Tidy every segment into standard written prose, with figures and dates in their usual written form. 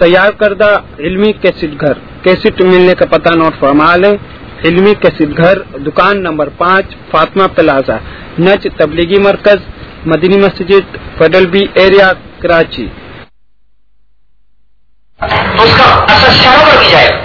تیار کردہ علمی کیسٹ گھر، کیسٹ ملنے کا پتہ نوٹ فرما لیں۔ علمی کیسٹ گھر، دکان نمبر 5، فاطمہ پلازا، نج تبلیغی مرکز، مدنی مسجد، فیڈرل بی ایریا، کراچی۔ تو اس کا اثر شہروں پر بھی جائے گا۔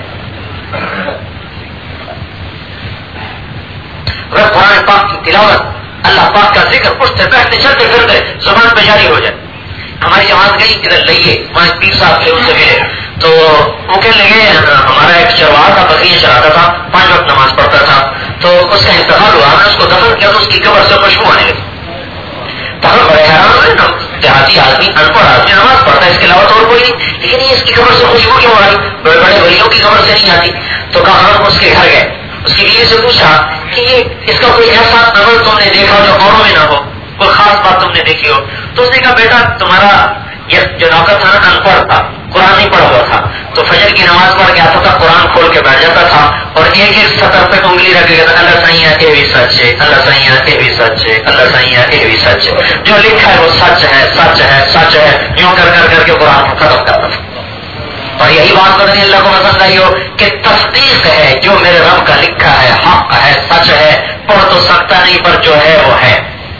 اگر قرآن پاک کی تلاوت، اللہ پاک کا ذکر اٹھتے بیٹھتے چلتے پھرتے زبان پہ جاری ہو جائے۔ ہماری جماعت گئی ادھر لئیے، وہاں پیر صاحب تھے، ان سے ملے تو وہ کہنے لگے ہمارا ایک چرواہا تھا، بکریاں چراتا تھا، 5 وقت نماز پڑھتا تھا، تو اس کا انتقال ہوا، میں اس کو دفن کیا تو اس کی قبر سے خوشبو آنے لگی۔ تو ہم بڑے حیران ہوئے، دیہاتی آدمی، ان پڑھ آدمی نماز پڑھتا ہے، اس کے علاوہ تو اور کوئی نہیں، لیکن یہ اس کی قبر سے خوشبو کیوں آ رہی؟ بڑے بڑے ولیوں کی قبر سے نہیں آتی۔ تو کہا ہم اس کے گھر گئے، اس کی بیوی سے پوچھا کہ یہ اس کا کوئی ایسا عمل تم نے دیکھا جو اوروں میں نہ ہو، کوئی خاص بات تم نے دیکھی ہو؟ تو اس نے کہا بیٹا تمہارا یہ جو نوکر تھا نا، ان پڑھ تھا، قرآن نہیں پڑھا ہوا تھا، تو فجر کی نماز پڑھ کے آتا تھا، قرآن کھول کے بیٹھ جاتا تھا اور ایک ایک سطر پہ انگلی رکھ کے کہتا اللہ سائیاں یہ بھی سچ ہے، اللہ سائیاں یہ بھی سچ ہے، اللہ سائیاں یہ بھی سچ ہے، جو لکھا ہے وہ سچ ہے، سچ ہے، سچ ہے، یوں کر کر کر کے قرآن کو ختم کرتا تھا۔ اور یہی بات کرنی اللہ کو پسند آئی ہو کہ تصدیق ہے، جو میرے رب کا لکھا ہے حق ہے، سچ ہے، پڑھ تو سکتا نہیں پر جو ہے وہ ہے۔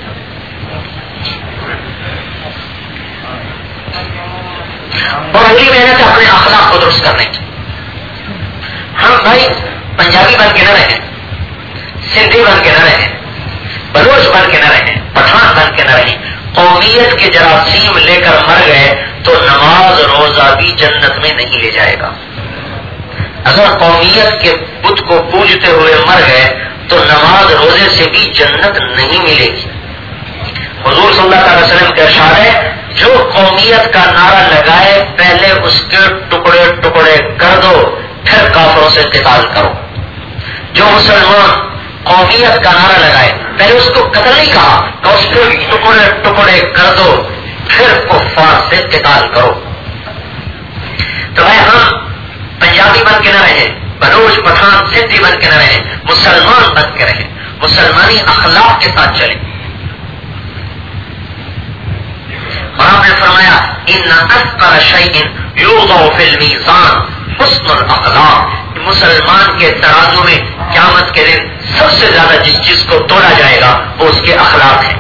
اور اگلی محنت ہے اپنے اخلاق کو درست کرنے کی۔ ہم بھائی پنجابی بن کے نہ رہیں، سندھی بن کے نہ رہیں، بلوچ بن کے نہ رہیں، پٹھان بن کے نہ رہیں۔ قومیت کے جراثیم لے کر مر گئے تو نماز روزہ بھی جنت میں نہیں لے جائے گا۔ اگر قومیت کے بت کو پوجتے ہوئے مر گئے تو نماز روزے سے بھی جنت نہیں ملے گی۔ حضور صلی اللہ علیہ وسلم کا ارشاد ہے جو قومیت کا نعرہ لگائے پہلے اس کے ٹکڑے ٹکڑے کر دو، پھر کافروں سے قتال کرو۔ جو مسلمان قومیت کا نعرہ لگائے، پہلے اس کو قتل نہیں کہا کہ اس کے ٹکڑے ٹکڑے کر دو، پھر کفار سے قتال کرو۔ تو بھائی ہم پنجابی بن کے نہ رہیں، بلوچ پٹھان سندھی بن کے نہ رہیں، مسلمان بن کے رہیں، مسلمانی اخلاق کے ساتھ چلیں۔ اور آپ نے فرمایا ان اثقل شیء یوضع فی المیزان حسن الاخلاق، مسلمان کے ترازو میں قیامت کے دن سب سے زیادہ جس چیز کو توڑا جائے گا وہ اس کے اخلاق ہے۔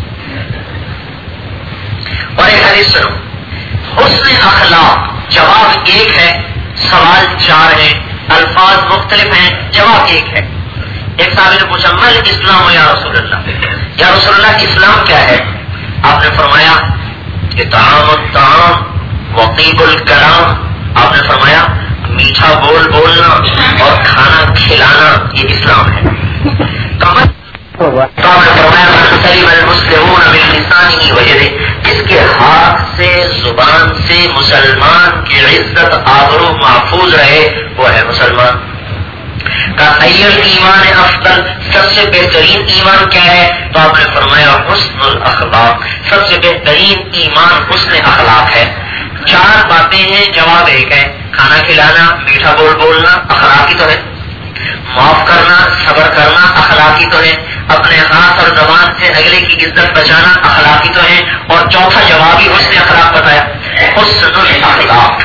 اور ایک حدیث سنو، حسن اخلاق جواب ایک ہے، سوال 4 ہیں، الفاظ مختلف ہیں، جواب ایک ہے۔ ایک صحابی نے پوچھا مل اسلام یا رسول اللہ، یا رسول اللہ اسلام کیا ہے؟ آپ نے فرمایا اطعام الطعام وطیب الکلام، آپ نے فرمایا میٹھا بولنا اور کھانا کھلانا یہ اسلام ہے۔ تو آپ نے فرمایا من سلم المسلمون من لسانه ویده، اس کے ہاتھ سے زبان سے مسلمان کی عزت آبرو محفوظ رہے وہ ہے مسلمان۔ کا ایمان افضل، سب سے بہترین ایمان کیا ہے؟ تو آپ نے فرمایا حسن الاخلاق، سب سے بہترین ایمان حسن اخلاق ہے۔ 4 باتیں ہیں، جواب ایک ہے، کھانا کھلانا، میٹھا بولنا اخلاقی تو ہے، معاف کرنا، صبر کرنا اخلاقی تو ہے، اپنے ہاتھ اور زبان سے اگلے کی عزت بچانا اخلاقی تو ہے، اور چوتھا جواب ہی حسن اخلاق بتایا، حسن الاخلاق۔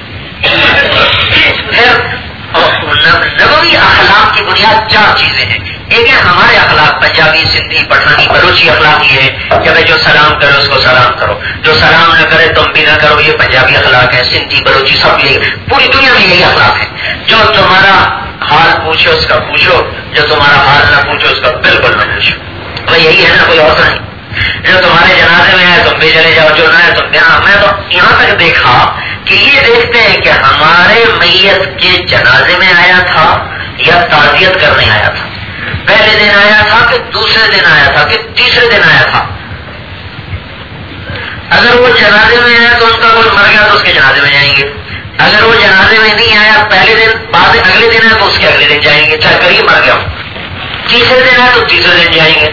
پھر نبوی اخلاق کی بنیاد 4 چیزیں ہیں۔ ایک ہے ہمارے اخلاق، پنجابی سندھی پٹھانی بلوچی اخلاق یہ ہے کہ جو سلام کرے اس کو سلام کرو، جو سلام نہ کرے تم بھی نہ کرو، یہ پنجابی اخلاق ہے، سندھی بلوچی سب یہ، پوری دنیا میں یہی اخلاق ہے۔ جو تمہارا حال پوچھو اس کا پوچھو، جو تمہارا حال نہ پوچھو اس کا بالکل نہ پوچھو، بھائی یہی ہے نا، کوئی اور نہیں۔ جو تمہارے جنازے میں ہے تم بھی چلے جاؤ، جو نہ ہے تم یہاں۔ میں تو یہاں تک دیکھا کہ یہ دیکھتے ہیں کہ ہمارے میت کے جنازے میں آیا تھا یا تعزیت کرنے آیا تھا، پہلے دن آیا تھا کہ دوسرے دن آیا تھا کہ تیسرے دن آیا تھا۔ اگر وہ جنازے میں آیا تو ان کا کوئی مر گیا تو اس کے جنازے میں جائیں گے، اگر وہ جنازے میں نہیں آیا پہلے دن بعد اگلے دن ہے تو اس کے اگلے دن جائیں گے، چاہے قریب مر گیا، تیسرے دن ہے تو تیسرے دن جائیں گے۔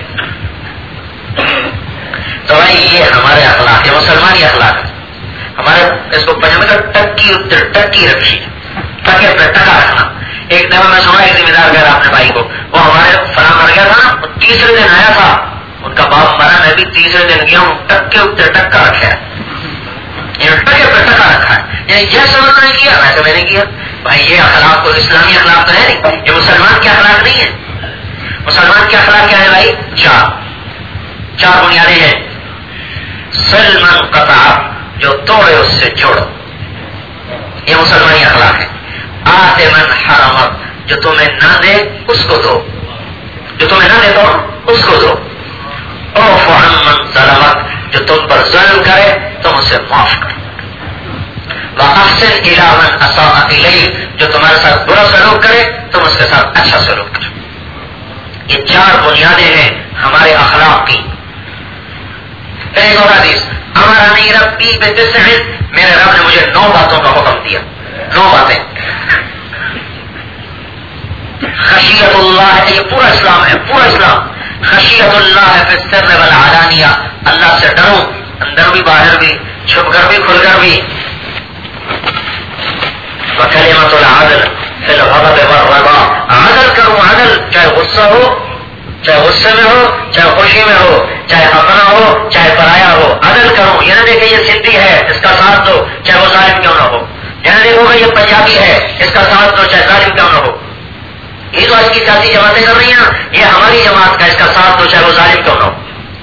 تو بھائی یہ ہمارے اخلاق ہے، مسلمانی اخلاق ہے ہمارے۔ اس کو پنجابی کا ٹکی رکھی، ٹکے پہ ٹکا رکھنا۔ ایک دفعہ میں سنا ایک ذمہ دار کہہ رہا اپنے بھائی کو، وہ ہمارے فلاں مر گیا تھا نا، وہ تیسرے دن آیا تھا، ان کا باپ مرا، میں بھی تیسرے دن گیا ہوں، ٹکے ٹکا رکھا ہے، ٹکے پہ ٹکا رکھا ہے۔ یعنی جیسا انہوں نے کیا ویسا میں نے کیا. بھائی یہ اخلاق تو اسلامی اخلاق تو ہے نہیں, یہ مسلمان کے اخلاق نہیں ہے. مسلمان کے اخلاق کیا ہے بھائی؟ چار بنیادیں ہیں. سلمان قطع, جو توڑے اس سے جوڑو, یہ مسلمانی اخلاق ہے. آتے من حرمت, جو تمہیں نہ دے اس کو دو, جو تمہیں نہ دے تو اس کو دو. اوف عمن ظلمت, جو تم پر ظلم کرے تم اسے معاف کرو. وَأَحْسِنْ إِلَىٰ مَنْ أَسَاءَ إِلَيْكَ, جو تمہارے ساتھ برا سلوک کرے تم اس کے ساتھ اچھا سلوک کرو. یہ 4 بنیادیں ہیں ہمارے اخلاق کی. ایک اور حدیث, امرنی ربی بتسع, میرے رب نے مجھے 9 باتوں کا حکم دیا. 9 باتیں. خشیت اللہ, یہ پورا اسلام ہے, پورا اسلام. خشیت اللہ فی السر والعلانیہ, اللہ سے ڈرو اندر بھی باہر بھی, چھپ کر بھی کھل کر بھی. وکلمۃ العدل فی الغضب والرضا, عدل کرو, عدل چاہے غصہ ہو, چاہے غصے میں ہو, چاہے خوشی میں ہو, چاہے اپنا ہو چاہے پرایا ہو, عدل کرو. یہ نہ دیکھے یہ سندھی ہے اس کا ساتھ دو چاہے وہ ظالم کیوں نہ ہو. یہ نہ دیکھو یہ پنجابی ہے اس کا ساتھ دو چاہے ظالم کیوں نہ ہو. یہ تو آج کی سیاسی جماعتیں کر رہی ہیں, یہ ہماری جماعت کا اس کا ساتھ دو چاہے وہ ظالم کیوں نہ ہو.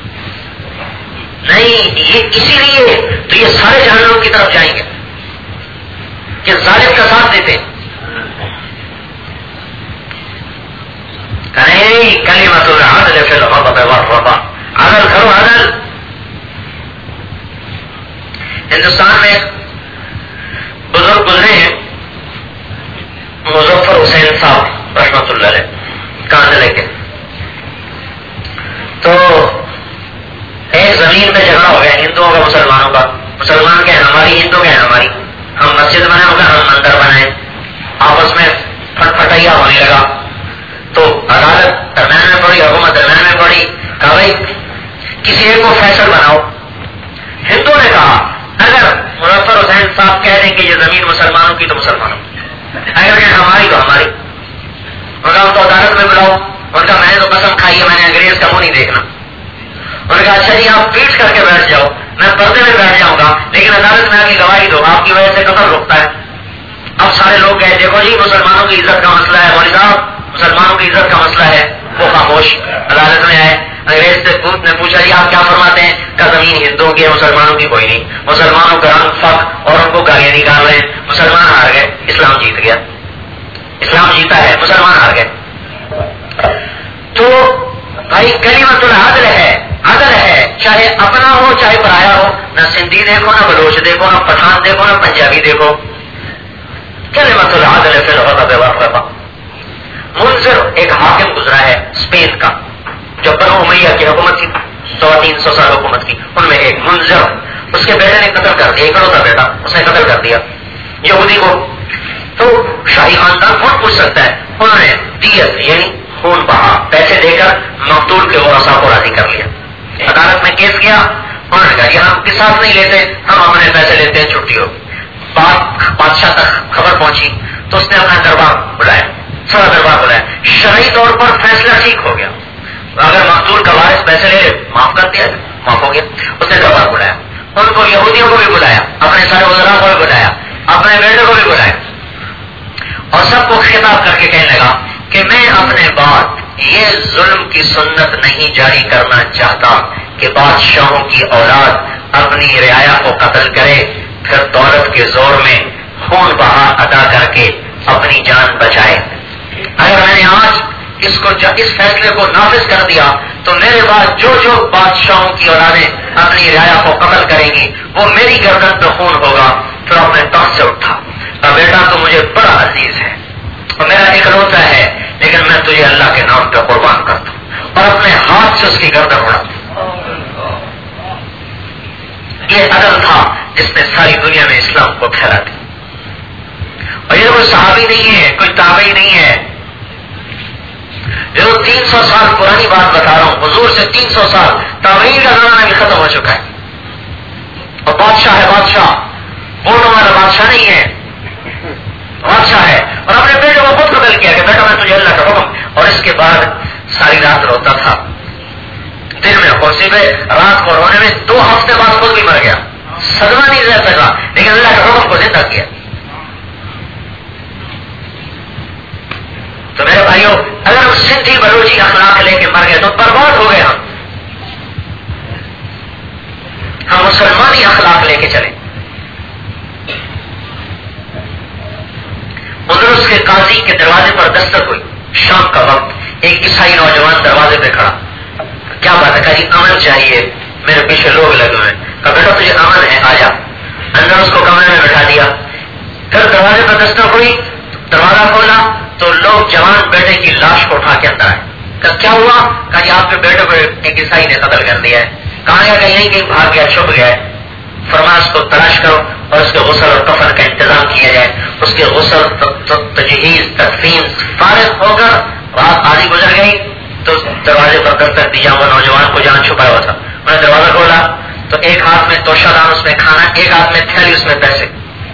نہیں, یہ اسی لیے تو یہ سارے جہنم کی طرف جائیں گے کہ ظالم کا ساتھ دیتے. نہیں, کلمۃ العدل فی الغضب والرضا, عدل کرو, عدل. ہندوستان میں ایک بزرگ گزرے ہیں, مظفر حسین صاحب رحمۃ اللہ علیہ, کاندلے کے. تو ایک زمین پہ جھگڑا ہو گیا ہندوؤں کا مسلمانوں کا. مسلمان کہیں ہماری, ہندو کہیں ہماری. ہم مسجد بنائے ہوگا, ہم مندر بنائے, آپس میں پھٹپٹیا ہونے لگا. تو عدالت درمیان میں پڑی, حکومت درمیان میں پڑی, کہا بھائی کسی ایک کو فیصل بناؤ. ہندو نے کہا اگر مظفر حسین صاحب کہہ دیں کہ یہ زمین مسلمانوں کی تو مسلمانوں کی, اگر کہ ہماری تو ہماری. ان کا تو عدالت میں بلاؤ. ان کا میں نے تو قسم کھائی ہے, میں نے انگریز کا منہ نہیں دیکھنا. ان کا اچھا جی آپ پیٹ کر کے بیٹھ جاؤ, میں پردے میں بیٹھ جاؤں گا, لیکن عدالت میں آ کے گواہی دو, آپ کی وجہ سے قتل رکتا ہے. اب سارے لوگ کہے دیکھو جی مسلمانوں کی عزت کا مسئلہ ہے, مولوی صاحب مسلمانوں کی عزت کا مسئلہ ہے. وہ خاموش. عدالت میں آئے, انگریز سے نے پوچھا جی آپ کیا فرماتے ہیں؟ کہ زمین ہندوؤں کی ہے, مسلمانوں کی کوئی نہیں. مسلمانوں کا رنگ فق اور ان کو گالیاں نکال رہے ہیں. مسلمان ہار گئے, اسلام جیت گیا. اسلام جیتا ہے, مسلمان ہار گئے. تو بھائی کلمۃ العدل ہے, عدل ہے, چاہے اپنا ہو چاہے پرایا ہو. نہ سندھی دیکھو, نہ بلوچ دیکھو, نہ پٹھان دیکھو, نہ پنجابی دیکھو. کلمۃ العدل فی الغضب والرضا. منذر ایک حاکم گزرا ہے اسپین کا, جو بنو امیہ کی حکومت تھی, 300 سال حکومت کی. ان میں ایک منذر, اس کے بیٹے نے قتل کر دیا, اکلوتا بیٹا, اس نے قتل کر دیا یہودی کو. تو شاہی خاندان کون پوچھ سکتا ہے؟ انہوں نے دیت یعنی خون بہا, پیسے دے کر مقتول کے ورثاء کو راضی کر لیا. عدالت میں کیس کیا, انہوں نے کہا یہ ہم قصاص نہیں لیتے, ہم اپنے پیسے لیتے ہیں, چھٹی ہو. بادشاہ تک خبر پہنچی تو اس نے اپنا دربار بلایا, سارا دربار بلایا. شرعی طور پر فیصلہ ٹھیک ہو گیا. اگر مقتول کا وارث پیسے لے معاف کر دیا, معاف ہو گیا. اس نے دربار بلایا, ان کو یہودیوں کو بھی بلایا, اپنے سارے وزراء کو بھی بلایا, اپنے بیٹے کو بھی بلایا, اور سب کو خطاب کر کے کہنے لگا کہ میں اپنے بعد یہ ظلم کی سنت نہیں جاری کرنا چاہتا کہ بادشاہوں کی اولاد اپنی رعایا کو قتل کرے, پھر دولت کے زور میں خون بہا ادا کر کے اپنی جان بچائے. اگر میں نے آج اس فیصلے کو نافذ کر دیا تو میرے بعد جو جو بادشاہوں کی اولادیں اپنی رعایا کو قتل کریں گی وہ میری گردن پہ خون ہوگا. پھر اپنے تخت سے اٹھا, بیٹا تو مجھے بڑا عزیز ہے اور میرا اکلوتا ہے, لیکن میں تجھے اللہ کے نام پہ قربان کرتا ہوں, اور اپنے ہاتھ سے اس کی گردن اڑاتا ہوں. یہ عدل تھا جس نے ساری دنیا میں اسلام کو پھیلا دیا. اور یہ کوئی صحابی نہیں ہے, کوئی تابعی نہیں ہے. جو 300 سال پرانی بات بتا رہا ہوں, حضور سے 300 سال, تابعین کا زمانہ بھی ختم ہو چکا ہے. اور بادشاہ ہے, بادشاہ ووٹوں والا بادشاہ نہیں ہے, بادشاہ ہے. اور اپنے بیٹے کو خود قتل کیا کہ بیٹا میں تجھے اللہ کا حکم. اور اس کے بعد ساری رات روتا تھا, دن میں خوشی میں, رات کو رونے میں. 2 ہفتے بعد خود بھی مر گیا, صدمہ نہیں رہ سکا. لیکن اللہ کے حکم کو زندہ کیا. تو میرے بھائیوں اگر ہم سندھی بلوچی اخلاق لے کے مر گئے تو برباد ہو گئے. ہم مسلمانی اخلاق لے کے چلے. اندرس کے قاضی کے دروازے پر دستک ہوئی. شام کا وقت ایک عیسائی نوجوان دروازے پہ کھڑا. کیا بات ہے؟ کہا جی امن چاہیے، میرے پیچھے لوگ لگے ہوئے ہیں. کہا بیٹا تجھے امن ہے، آ جا. اندر اس کو کمرے میں بٹھا دیا. پھر دروازے پر دستک ہوئی، دروازہ کھولا تو لوگ جوان بیٹے کی لاش کو اٹھا کے اندر آئے. کہا کیا ہوا؟ کہا جی آپ کے بیٹے کو ایک عیسائی نے قتل کر دیا ہے. کہاں گیا؟ کہیں کہیں بھاگ گیا، چھپ گیا ہے. فرمایا اس کو تلاش کرو اور اس کے غسل اور کفن کا انتظام کیا جائے. اس کے غسل تجہیز تدفین فارغ ہو کر رات آدھی گزر گئی تو دروازے پر دستک دیا. وہ نوجوان کو جہاں چھپا ہوا تھا انہوں نے دروازہ کھولا تو ایک ہاتھ میں توشہ دان اس میں کھانا، ایک ہاتھ میں تھیلی اس میں پیسے.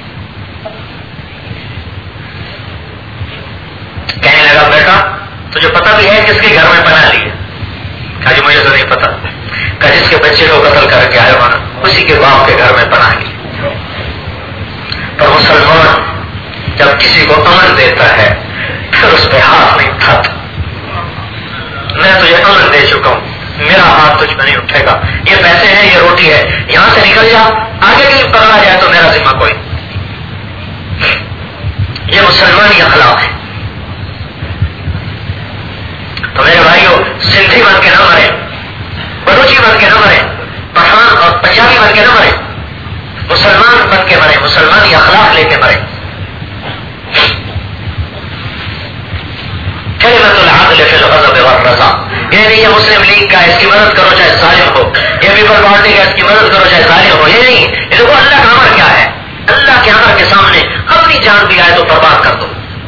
کہنے لگا بیٹا تجھے پتا بھی ہے کس کے گھر میں پناہ لی ہے؟ کہا جی مجھے تو نہیں پتا. کہا جس کے بچے کو قتل کر کے آئے ہونا اسی کے باپ کے گھر میں پناہ لی. پر مسلمان جب کسی کو امن دیتا ہے پھر اس پہ ہاتھ نہیں اٹھاتا. میں تجھے امن دے چکا ہوں، میرا ہاتھ تجھ پہ نہیں اٹھے گا. یہ پیسے ہیں، یہ روٹی ہے، یہاں سے نکل جا، آگے کہیں پکڑا جائے تو میرا ذمہ کوئی. یہ مسلمانی اخلاق ہے. تو میرے بھائیوں سندھی بن کے نہ مرے، بلوچی بن کے نہ مرے، پٹھان اور پنجابی بن کے نہ مرے، مسلمان بن کے مرے، مسلمانی اخلاق لے کے مرے. کلمۃ العدل فی الغضب والرضا. یہ نہیں ہے مسلم لیگ کا اس کی مدد کرو چاہے ظالم ہو، یہ پیپل پارٹی کا اس کی مدد کرو چاہے ظالم ہو. یہ نہیں. یہ دیکھو اللہ کا امر کیا ہے. اللہ کے امر کے سامنے اپنی جان بھی آئے تو برباد کر دو.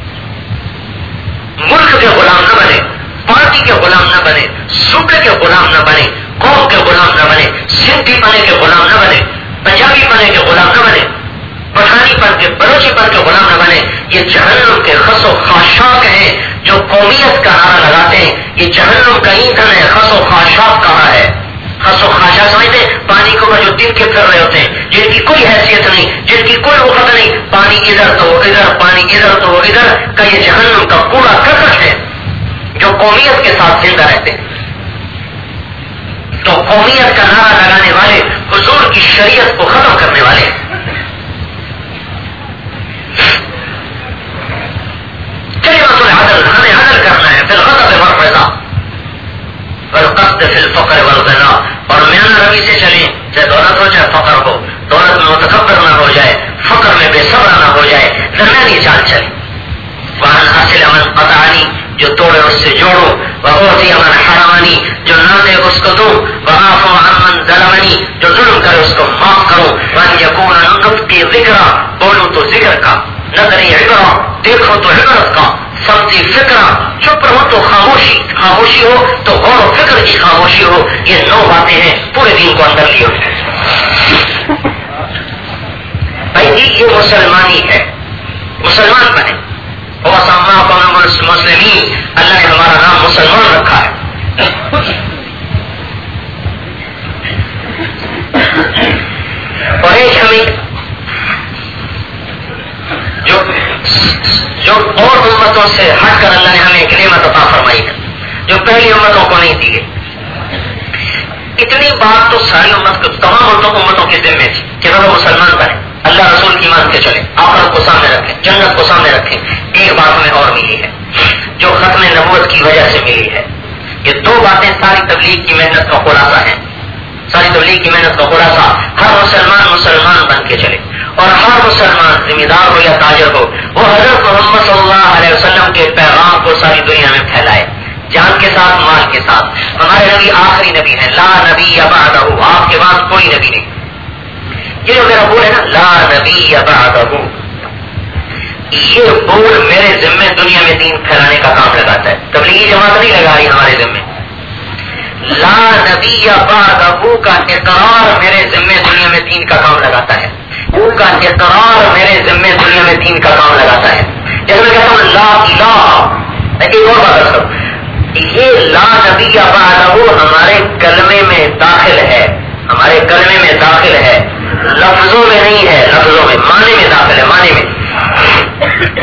ملک کے غلام نہ بنے، پارٹی کے غلام نہ بنے، صوبے کے غلام نہ بنے، قوم کے غلام نہ بنے، سندھی پنے کے غلام نہ بنے، پنجابی پنے کے غلام نہ بنے، پٹھانی پن کے بلوچی پن کے غلام نہ بنے. یہ جہنم کے خس و خاشاک ہیں جو قومیت کا نعرہ لگاتے ہیں. یہ جہنم کا ایندھن ہے. خس و خاشاک کہاں ہے؟ خس و خاشاک سمجھتے پانی کو جو دن کے پھر رہے ہوتے ہیں، جن کی کوئی حیثیت نہیں، جن کی کوئی وقت نہیں، پانی ادھر تو ادھر، پانی ادھر تو ادھر کا یہ جہنم کا کوڑا کرکٹ ہے جو قومیت کے ساتھ زندہ رہتے ہیں. تو قومیت کا نعرہ لگانے والے حضور کی شریعت کو ختم کرنے والے ہیں. کلمۃ العدل، ہمیں عدل کرنا ہے. فی الغضب والرضا والقصد فی الفقر والغنا. اور میانہ روی سے چلیں، چاہے دولت ہو چاہے فقر ہو. دولت میں متکبر نہ ہو جائے، فقر میں بے صبر نہ ہو جائے، درمیانی چال چلے. وہاں حاصل امن قطعانی، جو توڑے اس سے جوڑو. وہوتی امن حرمانی، جو نہ دے اس کو دو. وعافو عمن ظلمنی، جو ظلم کرے اس کو معاف کرو. وان یکون نطقی ذکرا، بولو تو ذکر کا، نظری عبرا، دیکھو تو عبرت کا. سمجھی فکرا، چپ رہو تو خاموشی، خاموشی ہو تو غور و فکر کی خاموشی ہو. یہ 9 باتیں ہیں پورے دین کو اندر لیے. بھائی جی یہ مسلمانی ہے. مسلمان بنے. مسلمین، اللہ نے ہمارا نام مسلمان رکھا ہے. اور ایک ہمیں جو اور امتوں سے ہٹ کر اللہ نے ہمیں ایک نعمت عطا فرمائی ہے جو پہلی امتوں کو نہیں دی گئی. اتنی بات تو ساری امت کو، تمام امتوں کے ذمہ تھی کہ وہ مسلمان بنے، اللہ رسول کی مان کے چلے، آخرت کو سامنے رکھیں، جنت کو سامنے رکھیں. ایک بات ہمیں اور ملی ہے جو ختم نبوت کی وجہ سے ملی ہے. یہ 2 باتیں ساری تبلیغ کی محنت کا خلاصہ ہیں. ساری تبلیغ کی محنت کا خلاصہ ہر مسلمان بن کے چلے. اور ہر مسلمان ذمہ دار ہو یا تاجر ہو، وہ حضرت محمد صلی اللہ علیہ وسلم کے پیغام کو ساری دنیا میں پھیلائے، جان کے ساتھ، مال کے ساتھ. ہمارے نبی آخری نبی ہیں، لا نبی بعدہ، آپ کے بعد کوئی نبی نہیں. یہ جو میرا بول ہے نا، لا نبی بعدہ، یہ بول میرے ذمے دنیا میں دین پھیلانے کا کام لگاتا ہے. تبلیغی جماعت نہیں لگا رہی ہمارے ذمے. لا نبی بعدہ کا اقرار میرے ذمے دنیا میں دین کا کام لگاتا ہے. کا اقرار میرے ذمے دنیا میں دین کا کام لگاتا ہے. جیسے میں کہتا ہوں لا الہ، ایک اور بات کرو، یہ لا نبی بعدہ ہمارے کلمے میں داخل ہے، ہمارے کلمے میں داخل ہے، لفظوں میں نہیں ہے. لفظ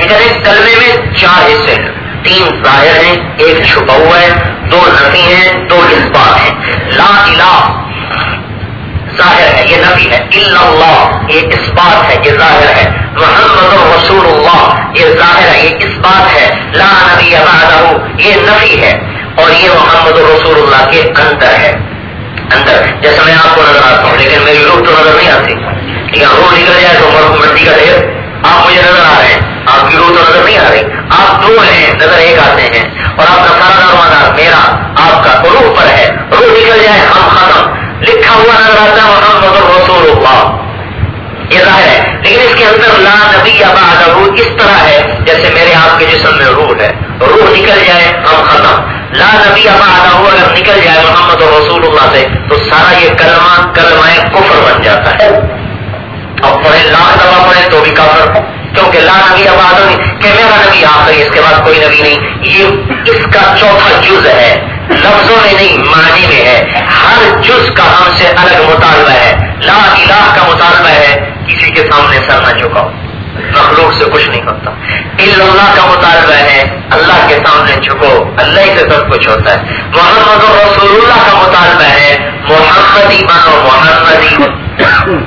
کہتے ہیں کلمے میں 4 حصے ہیں، 3 ظاہر ہیں، 1 چھپا ہوا ہے، 2 نفی ہیں، 2 اثبات ہیں۔ لا الہ ظاہر ہے، یہ نفی ہے، الا اللہ یہ اثبات ہے، یہ ظاہر ہے، محمد رسول اللہ یہ ظاہر ہے، یہ اثبات ہے، لا نبی بعدہ یہ نفی ہے، اور یہ محمد رسول اللہ کے اندر ہے۔ اندر جیسے میں آپ کو نظر آتا ہوں لیکن میری روح تو نظر نہیں آتی، یا روح نکل جائے تو مٹی کا ڈھیر، آپ مجھے نظر آ رہے ہیں، آپ کی روح تو نظر نہیں آ رہی، آپ 2 ہیں، نظر ایک آتے ہیں، اور آپ کا سارا دروازہ میرا آپ کا روح پر ہے، روح نکل جائے ہم ختم، لکھا ہوا نظر آتا ہے محمد رسول اللہ یہ ظاہر ہے، لیکن اس کے اندر لا نبی بعدہ اس طرح ہے جیسے میرے آپ کے جسم میں روح ہے، روح نکل جائے ہم ختم، لا نبی بعدہ اگر نکل جائے محمد رسول اللہ سے تو سارا یہ کلمہ کفر بن جاتا ہے، اور پڑھے لاکھ دفعہ پڑھے تو بھی کافر، کیونکہ لا نبی بعدہ کہ میرا نبی آخری اس کے بعد کوئی نبی نہیں، یہ اس کا چوتھا جز ہے، لفظوں میں نہیں معنی میں ہے، ہر جز کا ہم سے الگ مطالبہ ہے، لا الہ کا مطالبہ ہے کسی کے سامنے سر نہ جھکاؤ، مخلوق سے کچھ نہیں ہوتا، الا اللہ کا مطالبہ ہے اللہ کے سامنے جھکو، اللہ ہی سے سب کچھ ہوتا ہے، محمد رسول اللہ کا مطالبہ ہے محمدی بنو محمدی،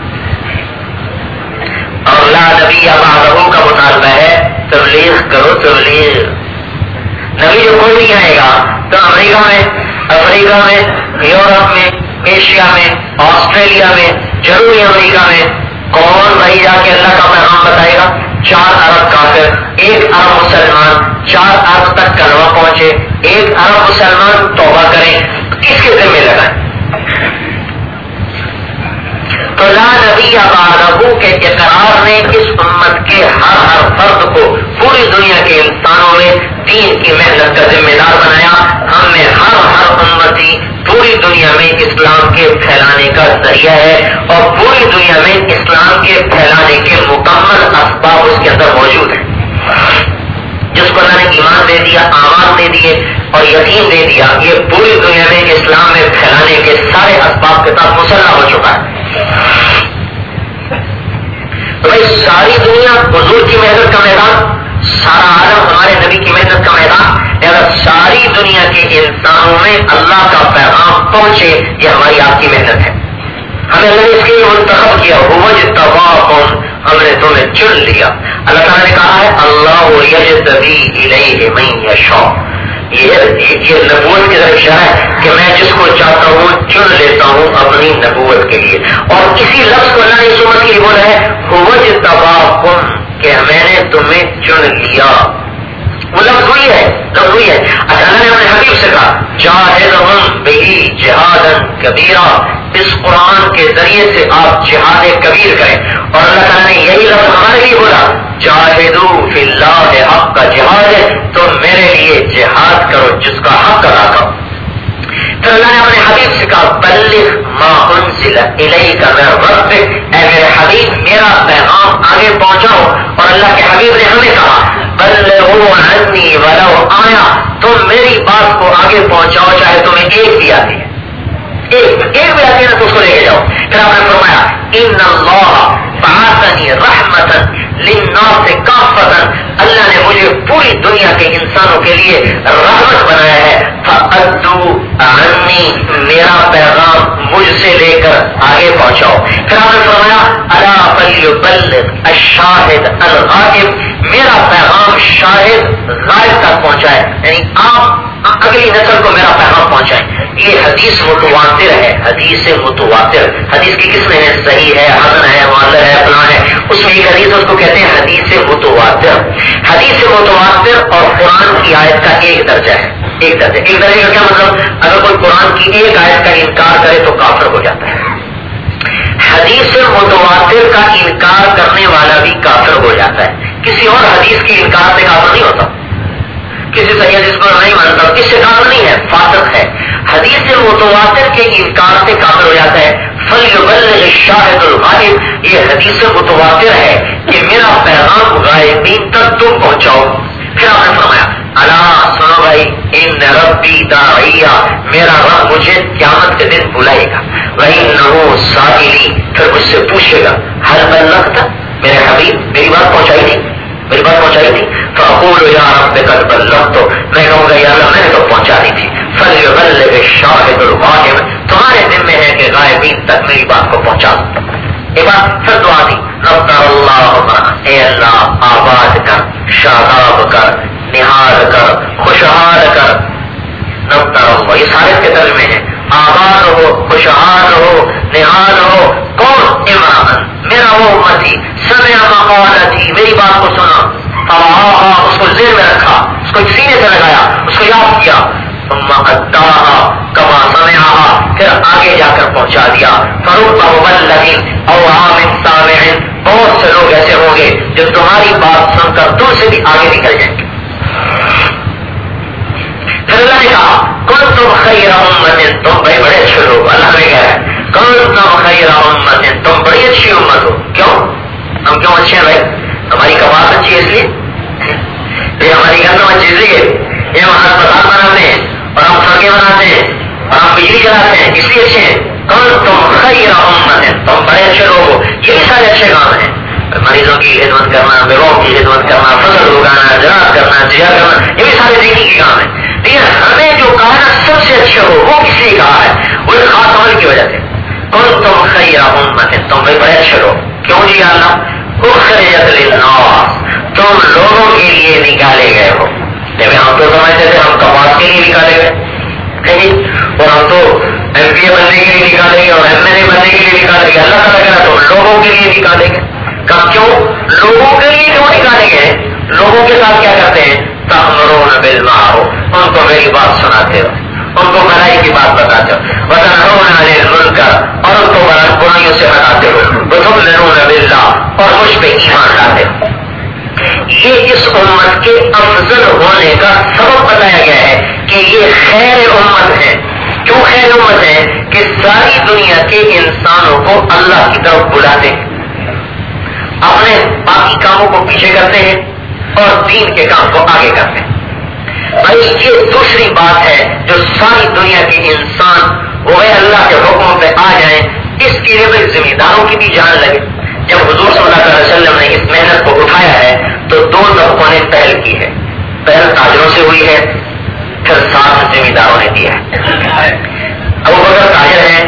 اور لا نبی بعدہ کا مطالبہ ہے تبلیغ کرو تبلیغ، نبی جو کوئی نہیں آئے گا تو امریکہ میں، افریقہ میں، یورپ میں، ایشیا میں، آسٹریلیا میں، جنوبی امریکہ میں کون بھائی جا کے اللہ کا پیغام بتائے گا؟ 4 ارب کافر، 1 ارب مسلمان، 4 ارب تک کلمہ پہنچے، 1 ارب مسلمان توبہ کریں، کس کے ذمہ لگائیں؟ تو لا نبی بعدہ کے اقرار نے اس امت کے ہر فرد کو پوری دنیا کے انسانوں میں دین کی محنت کا ذمہ دار بنایا، ہم میں ہر امتی پوری دنیا میں اسلام کے پھیلانے کا ذریعہ ہے، اور پوری دنیا میں اسلام کے پھیلانے کے مکمل اسباب اس کے اندر موجود ہیں، جس کو اللہ نے ایمان دے دیا، آواز دے دیے اور یقین دے دیا، یہ پوری دنیا میں اسلام میں پھیلانے کے سارے اسباب کے ساتھ مسلح ہو چکا ہے۔ تو بھائی ساری دنیا حضور کی محنت کا میدان، سارا عالم ہمارے نبی کی محنت کا میدان، اگر ساری دنیا کے انسانوں میں اللہ کا پیغام پہنچے یہ ہماری آپ کی محنت ہے، ہمیں اللہ نے اس کے لیے منتخب کیا، وَاجْتَبَاكُمْ ہم نے تمہیں چن لیا، اللہ تعالیٰ نے کہا ہے اللہ یجتبی الیہ من یشاء، یہ نبوت کی طرف اشارہ ہے کہ میں جس کو چاہتا ہوں چن لیتا ہوں اپنی نبوت کے لیے، اور اسی لفظ کو اللہ نے اس امت کے لیے بولا ہے وَاجْتَبَاكُمْ کہ میں نے تمہیں چن لیا، وہ لفظ ہوئی ہے، لفظ ہوئی ہے۔ اچھا اللہ نے اپنے حبیب سے کہا جاہدہم بہی جہادا کبیرا، اس قرآن کے ذریعے سے آپ جہاد کبیر کریں، اور اللہ تعالیٰ نے یہی لفظ ہمارے لیے بولا جاہدوا فی اللہ حق کا جہاد ہے، تو میرے لیے جہاد کرو جس کا حق ادا کرو۔ پھر اللہ نے اپنے حبیب سے کہا بلغ ما انزل الیک من ربک، اے میرے حبیب میرا پیغام آگے پہنچاؤ، اور اللہ کے حبیب نے ہمیں کہا بلغوا عنی ولو آیا، تم میری بات کو آگے پہنچاؤ چاہے تمہیں ایک بھی آتی ہے، ایک بھی آتی ہے نا تو اس کو لے کے جاؤ۔ پھر آپ نے فرمایا ان اللہ بعثنی رحمتا للناس کافتا، اللہ نے مجھے پوری دنیا کے انسانوں کے لیے رحمت بنایا ہے، فأدوا عنی میرا پیغام مجھ سے لے کر آگے پہنچاؤ۔ پھر آپ نے فرمایا الا فلیبلغ الشاہد الغائب، میرا پیغام شاہد غائب تک پہنچائے، یعنی آپ اگلی نسل کو میرا پیغام پہنچائیں۔ یہ حدیث متواتر ہے، حدیث متواتر، حدیث کی قسمیں ہیں صحیح ہے، حسن ہے، معلل ہے، فلاں ہے، اس میں ایک حدیث اس کو کہتے ہیں حدیث متواتر۔ حدیث متواتر اور قرآن کی آیت کا ایک درجہ ہے، ایک درجہ کا کیا مطلب؟ اگر کوئی قرآن کی ایک آیت کا انکار کرے تو کافر ہو جاتا ہے، حدیث متواتر کا انکار کرنے والا بھی کافر ہو جاتا ہے، کسی اور حدیث کی انکار سے کافر نہیں ہوتا، کسی صحیح حدیث کو نہیں مانتا اس سے کافر نہیں ہے، فاسق ہے۔ حدیث متواتر کے انکار سے کافر ہو جاتا ہے۔ فلیبلغ الشاہد الغائب، یہ حدیث متواتر ہے کہ میرا پیغام غائبین تک تم پہنچاؤ۔ پھر آپ نے فرمایا الا سنو بھائی ان ربی داعیہ، میرا رب مجھے قیامت کے دن بلائے گا، وَإِنَّهُ سائلی، پھر مجھ سے پوچھے گا ہل بلغت، میرے حبیب میری بات پہنچائی تھی، میری بات پہنچائی تھی؟ فقولوا یا رب قد بلغت، میں کہوں گا یا اللہ میں نے تو پہنچا دی تھی. فلیبلغ الشاہد الغائب، تمہارے ذمہ ہے کہ غائبین تک میری بات کو پہنچا. ایک بار پھر دعا دی، ربنا اللہم، اے اللہ آباد کر، شاداب کر، نہاد کر، خوشحال کر. ربنا اللہ، یہ سارے کے ترجمے ہیں. آباد ہو، خوشحال ہو، نہاد ہو. کون؟ امام، میرا وہ امتی، سمع مقالتی، میری بات کو سنا، اس کو ذہن میں رکھا، اس کو سینے سے لگایا، اس کو یاد کیا. ثم اداها كما سمعها، پھر آگے جا کر پہنچا دیا. فرب مبلغ او عام سامع، بہت سے لوگ ایسے ہوں گے جو تمہاری بات سن کر تم سے بھی آگے نکل جائیں گے. پھر اللہ نے کہا کنتم خیر امت، تم بڑے اچھے لوگ. اللہ نے کہا کنتم خیر امت، تم بڑی اچھی امت ہو. کیوں؟ ہم کیوں اچھے ہیں بھائی؟ ہماری کمائی اچھی ہے اس لیے، یہ ہماری گندم اچھی اس لیے، یہ ہم ہسپتال بناتے ہیں اور ہم سڑکیں بناتے ہیں اور ہم بجلی چلاتے ہیں، اس لیے اچھے ہیں. کنتم خیر امت، تم بڑے اچھے لوگ ہو. یہ سارے اچھے کام ہیں، مریضوں کی خدمت کرنا، بیووں کی خدمت کرنا، فصل اگانا، زراعت کرنا، تجارت کرنا، یہ بھی سارے دیکھی کے کام ہیں. لیکن ہمیں جو کہا نا سب سے اچھے ہو، وہ کس لیے کہا ہے؟ وہ ایک خاص عمل کی وجہ سے. کنتم خیر امت، تم بڑے اچھے لوگ. کیوں جی اللہ؟ اخرجت للناس، تم لوگوں کے لیے نکالے گئے ہو. جب ہم تو سمجھتے تھے ہم کپاس کے لیے نکالے گئے کہیں، اور ہم تو ایم پی اے بننے کے لیے نکالیں گے اور ایم ایل اے بننے کے لیے نکالیں گے. اللہ تعالیٰ کہنا تم لوگوں کے لیے نکالیں گے. کب؟ کیوں لوگوں کے لیے کیوں نکالیں گے؟ لوگوں کے ساتھ کیا کرتے ہیں؟ تأمرون بالمعروف، ان کو میری بات سناتے ہو، ان کو بھلائی کی بات بتاتے ہو. وتنہون عن المنکر، اور ان کو برائیوں سے ہٹاتے ہو. وتؤمنون باللہ، اور مجھ پہ ایمان لاتے ہو. یہ اس امت کے افضل ہونے کا سبب بتایا گیا ہے کہ یہ خیر امت ہے. کیوں خیر امت ہے؟ کہ ساری دنیا کے انسانوں کو اللہ کی طرف بلاتے ہیں، اپنے باقی کاموں کو پیچھے کرتے ہیں اور دین کے کام کو آگے کرتے ہیں. بھائی یہ دوسری بات ہے جو ساری دنیا کے انسان وہ اللہ کے حکموں پہ آ جائیں. اس کے لیے ذمہ داروں کی بھی جان لگے. جب حضور صلی اللہ علیہ وسلم نے اس محنت کو اٹھایا ہے تو دو طبقوں نے پہل کی ہے. پہل تاجروں سے ہوئی ہے، پھر ساتھ ذمہ داروں نے دیا ہے. ابو بکر تاجر ہیں،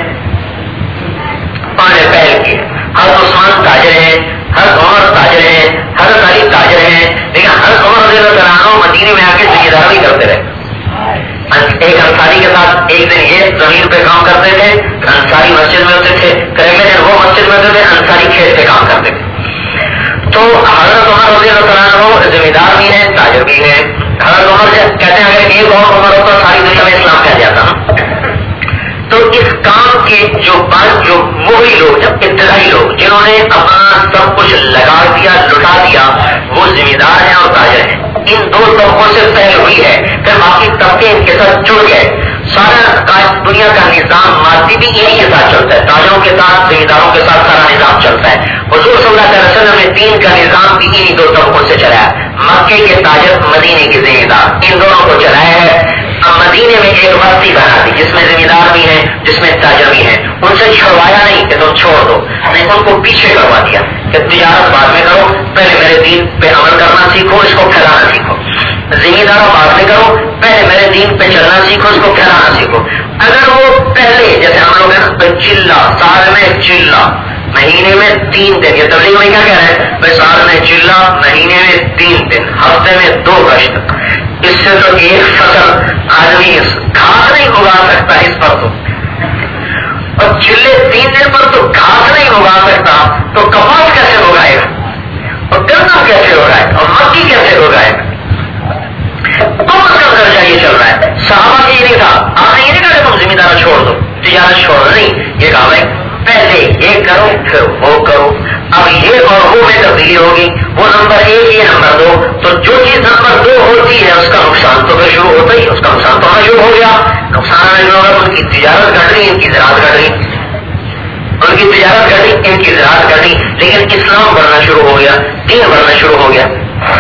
انہوں نے پہل کی ہے. حضرت عثمان تاجر ہیں، حضرت عمر تاجر ہیں، حضرت علی تاجر ہیں، لیکن حضرت عمر رضی اللہ عنہ مدینے میں آ کے ذمہ داری کرتے رہے. ایک انصاری کے ساتھ ایک دن یہ زمین پہ کام کرتے تھے، انصاری مسجد میں ہوتے تھے، اگلے دن وہ مسجد میں ہوتے تھے، انصاری کھیت پہ کام کرتے تھے. تو حضرت عمر رضی اللہ عنہ ذمہ دار بھی ہیں، تاجر بھی ہیں. حضرت عمر کہتے ہیں اگر ایک اور عمر ہوتا ساری دنیا میں اسلام پھیل جاتا نا. تو اس کام کے جو مغری لوگ، جب ابتدائی لوگ جنہوں نے اپنا سب کچھ لگا دیا، لٹا دیا، وہ ذمہ دار ہیں اور تاجر ہیں. ان دو طبقوں سے پہل ہوئی ہے، پھر باقی طبقے ان کے ساتھ جڑ گئے. سارا دنیا کا نظام مادی بھی انہی کے ساتھ چلتا ہے، تاجروں کے ساتھ، ذمہ داروں کے ساتھ سارا نظام چلتا ہے. حضور صلی اللہ علیہ وسلم نے دین کا نظام بھی انہی دو طبقوں سے چلایا. مکے کے تاجر، مدینے کے ذمہ دار، ان دونوں کو چلایا ہے. اب مدینے میں ایک بستی بنا دی جس میں ذمہ دار بھی ہیں، جس میں تاجر بھی ہیں. ان سے چھڑوایا نہیں کہ تم چھوڑ دو، نہیں، ان کو پیچھے کروا دیا کہ تجارت بعد میں کرو، پہلے میرے دین پہ عمل کرنا سیکھو، اس کو پھیلانا سیکھو. ذمہ داروں بعد میں کرو، پہلے میرے دین پہ چلنا سیکھو، اس کو پھیلانا سیکھو. اگر وہ پہلے جیسے ہم لوگ ہیں چلا، سال میں چلا، مہینے میں 3 دن، یہ تبلیغ میں کیا کہہ رہے ہیں بھائی؟ سال میں چلا، مہینے میں 3 دن، ہفتے میں 2 گشت. اس سے تو ایک فصل آدمی گھاس نہیں اگا سکتا اس پر تو، اور چلے 3 دن پر تو گھاس نہیں اگا سکتا تو کپاس کیسے اگائے گا، اور گندم کیسے اگائے گا، اور مکی کیسے اگائے گا؟ تو اس کا درجہ یہ چل رہا ہے. صحابہ کی یہ نہیں تھا، آپ نے یہ نہیں کہا کہ تم ذمہ دار چھوڑ دو، تجارت چھوڑ دو، نہیں، یہ کہا بھائی پہلے یہ کرو پھر وہ کرو. اب یہ اور وہ میں تبدیلی ہوگی، وہ نمبر 1 یہ نمبر 2. تو جو چیز نمبر 2 ہوتی ہے اس کا نقصان تو پھر شروع ہوتا ہی، اس کا نقصان تو ہونا شروع ہو گیا. نقصان آنے ہوگا، ان کی تجارت گھٹ رہی، ان کی زراعت گھٹ رہی، ان کی تجارت گھٹ رہی، ان کی زراعت گھٹ رہی، لیکن اسلام بڑھنا شروع ہو گیا، دین بڑھنا شروع ہو گیا.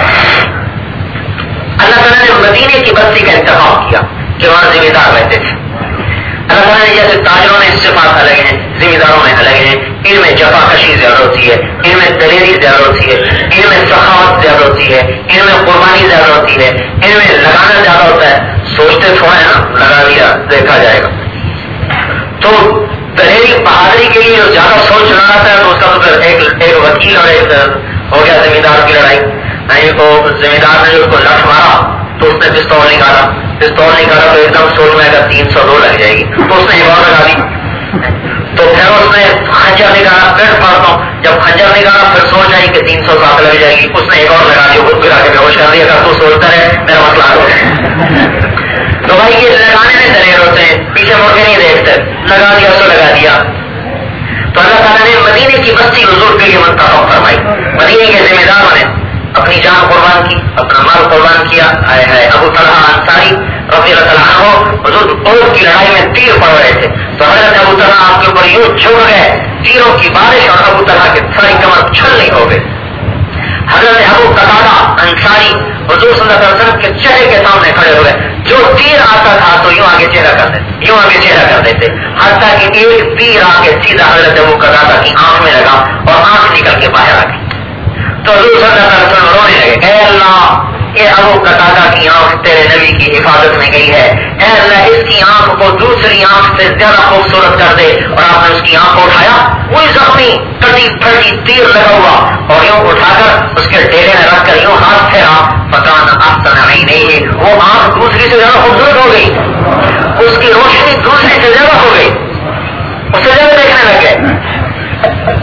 اللہ تعالیٰ نے مدینے کی بستی کا انتخاب کیا کہ وہاں ذمہ دار رہتے تھے. اللہ تعالیٰ نے جیسے تاجروں میں صفات الگ ہیں، ذمہ داروں میں الگ ہیں، ان میں جفا کشی زیادہ ہوتی ہے، ان میں دلیری زیادہ ہوتی ہے، ان میں سخاوت زیادہ ہوتی ہے، ان میں قربانی زیادہ ہوتی ہے، ان میں لگانا زیادہ ہوتا ہے. سوچتے تھوڑا ہے نا، لگا دیا دیکھا جائے گا. تو دلیری بہادری کے لیے جو زیادہ سوچ رہا تھا تو اس کا تو پھر ایک وکیل اور ایک ہو گیا زمیندار کی لڑائی. زمیندار نے جو اس کو لٹ مارا تو اس نے پستول نکالا تو ایک دم سوچ میں اگر 302 لگ جائے گی تو اس نے ایک اور لگا دی. تو پھر اس نے خنجر نکالا، پھر پڑھتا ہوں جب خنجر نکالا پھر سوچ آئی کہ 307 لگ جائے گی، اس نے ایک اور لگا دی، خود گرا کے بےہوش کر دیا. اگر تو سوچتا ہے میرا مسئلہ ہو گیا. تو بھائی یہ لگانے میں دلیر ہوتے ہیں، پیچھے مڑ کے نہیں دیکھتے، لگا دیا تو لگا دیا. تو اللہ تعالیٰ نے مدینے کی بستی حضور کے لیے منتخب فرمائی. مدینے کے ذمہ داروں نے اپنی جان قربان کی، اپنا مال قربان کیا. ابو طلحہ انصاری رضی اللہ تعالیٰ عنہ حضور احد کی لڑائی میں تیر پڑ رہے تھے تو حضرت ابو طلحہ آپ کے اوپر یوں چھوڑ گئے، تیروں کی بارش، اور ابو طلحہ کی ساری کمر چھل نہیں ہو گئی. حضرت ابو قتادہ انصاری حضور صلی اللہ علیہ وسلم کے چہرے کے سامنے کھڑے ہوئے، جو تیر آتا تھا تو یوں آگے چہرہ کر دیتے، حتیٰ کہ ایک تیر آ کے سیدھا حضرت ابو قتادہ کی آنکھ میں لگا اور آنکھ نکل کے باہر آ گئی. تو حضور صلی اللہ علیہ وسلم رونے لگے، اے اللہ یہ ابو قتادہ کی آنکھ تیرے نبی کی حفاظت میں گئی ہے، اے اللہ اس کی آنکھ کو دوسری آنکھ سے زیادہ خوبصورت کر دے. اور آپ نے اس کی آنکھ کو اٹھایا، وہی زخمی کٹی پھٹی تیر لگا ہوا، اور یوں اٹھا کر اس کے ڈیرے میں رکھ کر یوں ہاتھ پھیرا، فکان احسن عینیہ، وہ آنکھ دوسری سے زیادہ خوبصورت ہو گئی، اس کی روشنی دوسری سے زیادہ ہو گئی، اسے زیادہ دیکھنے لگ گئے.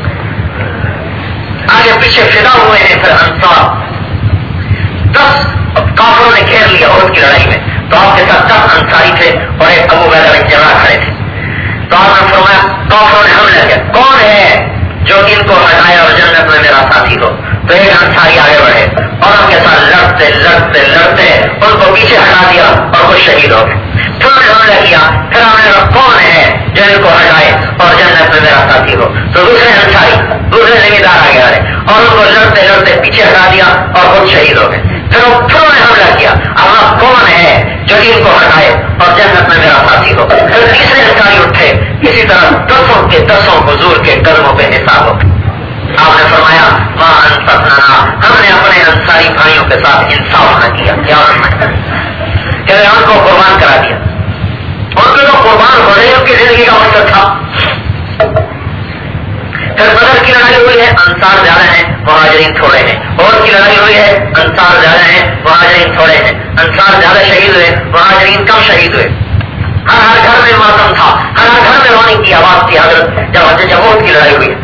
آگے پیچھے فدا ہوئے ہیں پھر انصار، 10 کافروں نے گھیر لیا احد کی لڑائی میں. تو آپ کے ساتھ 10 انصاری تھے اور ایک ابو عبیدہ بن جراح کھڑے تھے. تو آپ نے فرمایا کافروں نے حملہ کیا، کون ہے جو ان کو ہٹایا اور جنت میں میرا ساتھی ہو؟ تو ایک انصاری آگے بڑھے اور ان کے ساتھ لڑتے ان کو پیچھے ہٹا دیا اور وہ شہید ہو گئے. پھر انہوں نے حملہ کیا، پھر ہم نے کہا کون ہے جو ان کو ہٹائے اور جنت میں میرا ساتھی ہو؟ تو دوسرے انصاری دوسرے زمیندار آگے آ رہے اور ان کو لڑتے پیچھے ہٹا دیا اور خود شہید ہو گئے. پھر انہوں نے حملہ کیا، اب کون ہے جو ان کو ہٹائے اور جنت میں میرا ساتھی ہو؟ پھر تیسرے انصاری اٹھے، اسی طرح 10 کے 10 حضور کے قدموں پہ حساب ہو. آپ نے فرمایا ماں انصفنا، ہم نے اپنے انصاری بھائیوں کے ساتھ انصاف نہ کیا. کیا کہ ان کو قربان کرا دیا، ان کے تو قربان ہو رہے ان کی زندگی کا مقصد تھا. پھر بدر کی لڑائی ہوئی ہے، انصار زیادہ ہیں مہاجرین تھوڑے ہیں. اور کی لڑائی ہوئی ہے، انصار زیادہ ہیں مہاجرین تھوڑے ہیں. انصار زیادہ شہید ہوئے، مہاجرین کم شہید ہوئے. ہر گھر میں ماتم تھا، ہر گھر میں رونے کی آواز تھی. حضرت جب احد کی لڑائی ہوئی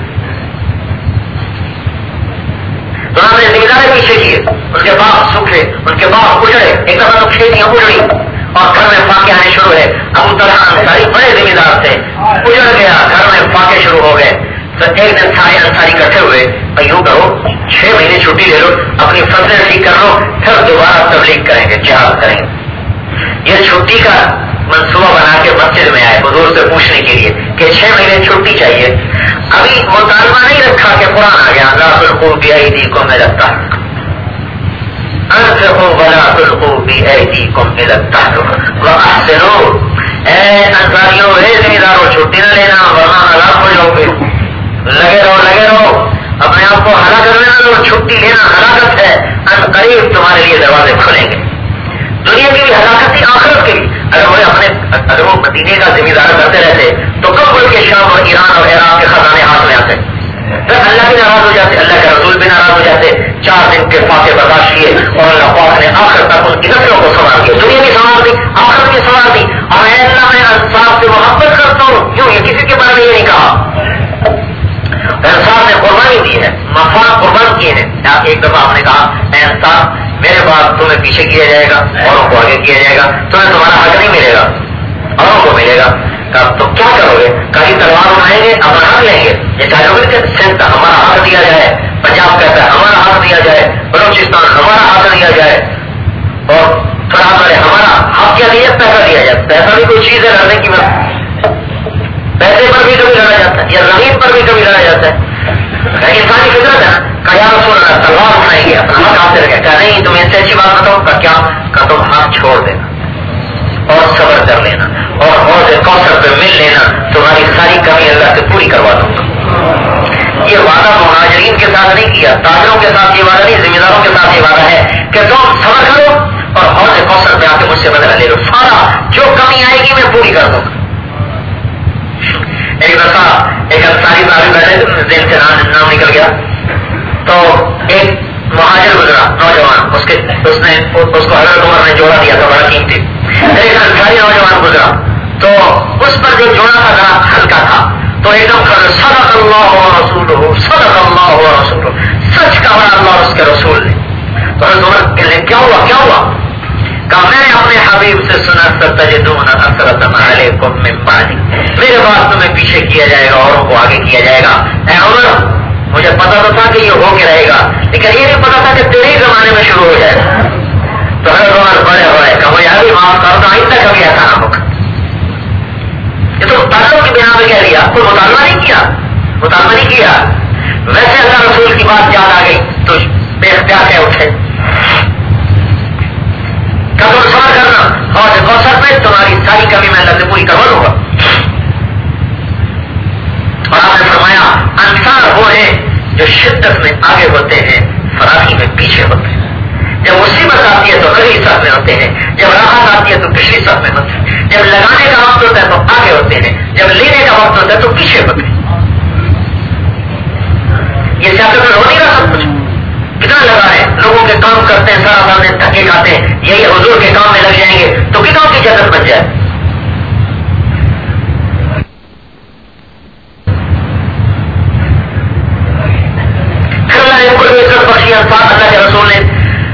تو ہم نے زمینداریں پیچھے کیے، ان کے باغ سوکھے، ان کے باغ اجڑے، ایک دفعہ تو کھیتیاں اجڑی اور گھر میں فاقے آنے شروع ہوئے. ابو طلحہ انصاری بڑے زمیندار تھے، اجڑ گیا، گھر میں فاقے شروع ہو گئے. تو ایک دن سارے انصاری کٹھے ہوئے، یوں کرو 6 مہینے چھٹی لے لو، اپنی فصلیں ٹھیک کر لو، پھر دوبارہ تبلیغ کریں گے، جہاد کریں گے. یہ چھٹی کا منصوبہ بنا کے مسجد میں آئے حضور سے پوچھنے کے لیے کہ 6 مہینے چھٹی چاہیے. ابھی مطالبہ نہیں رکھا کہ قرآن آ گیا لا تلقوا بأیدیکم الی التہلکہ، انفقوا ولا تلقوا بأیدیکم الی التہلکہ واحسنوا. اے انصاریوں، اے زمینداروں، چھٹی نہ لینا ورنہ ہلاک ہو جاؤ گے. لگے رہو، اپنے آپ کو ہلاک کر لینا، تو چھٹی لینا ہلاکت ہے. ان قریب تمہارے لیے دروازے کھلیں گے، دنیا کی بھی ہلاکت تھی، آخرت کی بھی. اگر وہ مدینے کا ذمہ دار کرتے رہتے تو کب ملک کے شام اور ایران اور عراق کے خزانے ہاتھ میں آتے؟ پھر اللہ بھی ناراض ہو جاتے، اللہ کے رسول بھی ناراض ہو جاتے. 4 دن کے فاقے برداشت کیے اور اللہ پاک نے آخر تک ان کی نسلوں کو سنوار دیا، دنیا کی سنوار دی، آخرت کی سنوار دی. اور اے اللہ میں انصاف سے محبت کرتا ہوں، کیوں یہ کسی کے بارے میں یہ نہیں کہا. انصاف نے قربانی دی ہے، مفاد قربان کیے ہیں. ایک دفعہ آپ نے کہا اے انصاف میرے بعد تمہیں پیچھے کیا جائے گا، اوروں کو آگے کیا جائے گا، تمہیں تمہارا حق نہیں ملے گا، اوروں کو ملے گا. تو کیا کرو گے؟ کہیں تلوار اٹھائیں گے، اپنا حق لیں گے. یہ چاہے گا کہ سندھ ہمارا حق دیا جائے، پنجاب کہتا ہے ہمارا حق دیا جائے، بلوچستان ہمارا حق دیا جائے، اور تھوڑا ہمارا حق کیا دیا؟ پیسہ دیا جائے. پیسہ بھی کوئی چیز ہے لڑنے کی، پیسے پر بھی کبھی لڑا جاتا ہے یا زمین پر بھی کبھی لڑا جاتا ہے. انسانی فطرت ہے نا. کہا یا رسول اللہ تلوار اٹھائیں گے، اپنا حق حاصل کیا؟ کہا نہیں، تم اس سے اچھی بات بتاؤ. کہا کیا؟ کہا تم ہاتھ چھوڑ دینا اور صبر کر لینا اور حوض کوثر پہ مل لینا، تمہاری ساری کمی اللہ سے پوری کروا دوں گا. دن سے نام نکل گیا تو ایک مہاجر گزرا نوجوان، اس کو حضرت عمر نے جوڑا دیا تھا بڑا قیمتی، ایک انصاری نوجوان گزرا تو اس پر جو جوڑا تھا ذرا ہلکا تھا تو ایک دم صدق اللہ و رسولہ، صدق اللہ و رسولہ، سچ کہا اللہ اور اس کے رسول نے. تو حضرت عمر کہنے کیا ہوا؟ کہا میں نے اپنے حبیب سے سنا ستجدون اثرتم علیکم من بعدی، میرے بعد تمہیں پیچھے کیا جائے گا، اوروں کو آگے کیا جائے گا. اے عمر مجھے پتا تو تھا کہ یہ ہو کے رہے گا، لیکن یہ نہیں پتا تھا کہ تیرے ہی زمانے میں شروع ہو جائے گا. تو حضرت عمر بڑے ہوئے کہ مجھے ابھی معاف کر دو، آئندہ کبھی ایسا نہ ہوگا. یہ تو مطالبہ کی بنا میں کہہ دیا، کوئی مطالبہ نہیں کیا. ویسے اللہ رسول کی بات یاد آ گئی تو بے اختیار کہہ اٹھے کہ تم صبر کرنا اور کوثر میں تمہاری ساری کمی میں اللہ سے پوری کروا دوں گا. اور آپ نے فرمایا انصار وہ ہیں جو شدت میں آگے ہوتے ہیں، فراخی میں پیچھے ہوتے ہیں. جب مصیبت آتی ہے تو اگلی صف میں ہوتے ہیں، جب راحت آتی ہے تو پچھلی صف میں ہوتے ہیں، جب لگانے کا وقت ہوتا ہے تو آگے ہوتے ہیں، جب لینے کا وقت ہوتا ہے تو پیچھے ہوتے ہیں. یہ سیاست میں ہو نہیں رہا سب کچھ، کتنا لگا ہے، لوگوں کے کام کرتے ہیں، سارا سامنے دھکے کھاتے ہیں، یہی حضور کے کام میں لگ جائیں گے تو کتنوں کی جنت بن جائے. پھر اللہ نے کوئی عزت بخشی، انصار اللہ کے رسول نے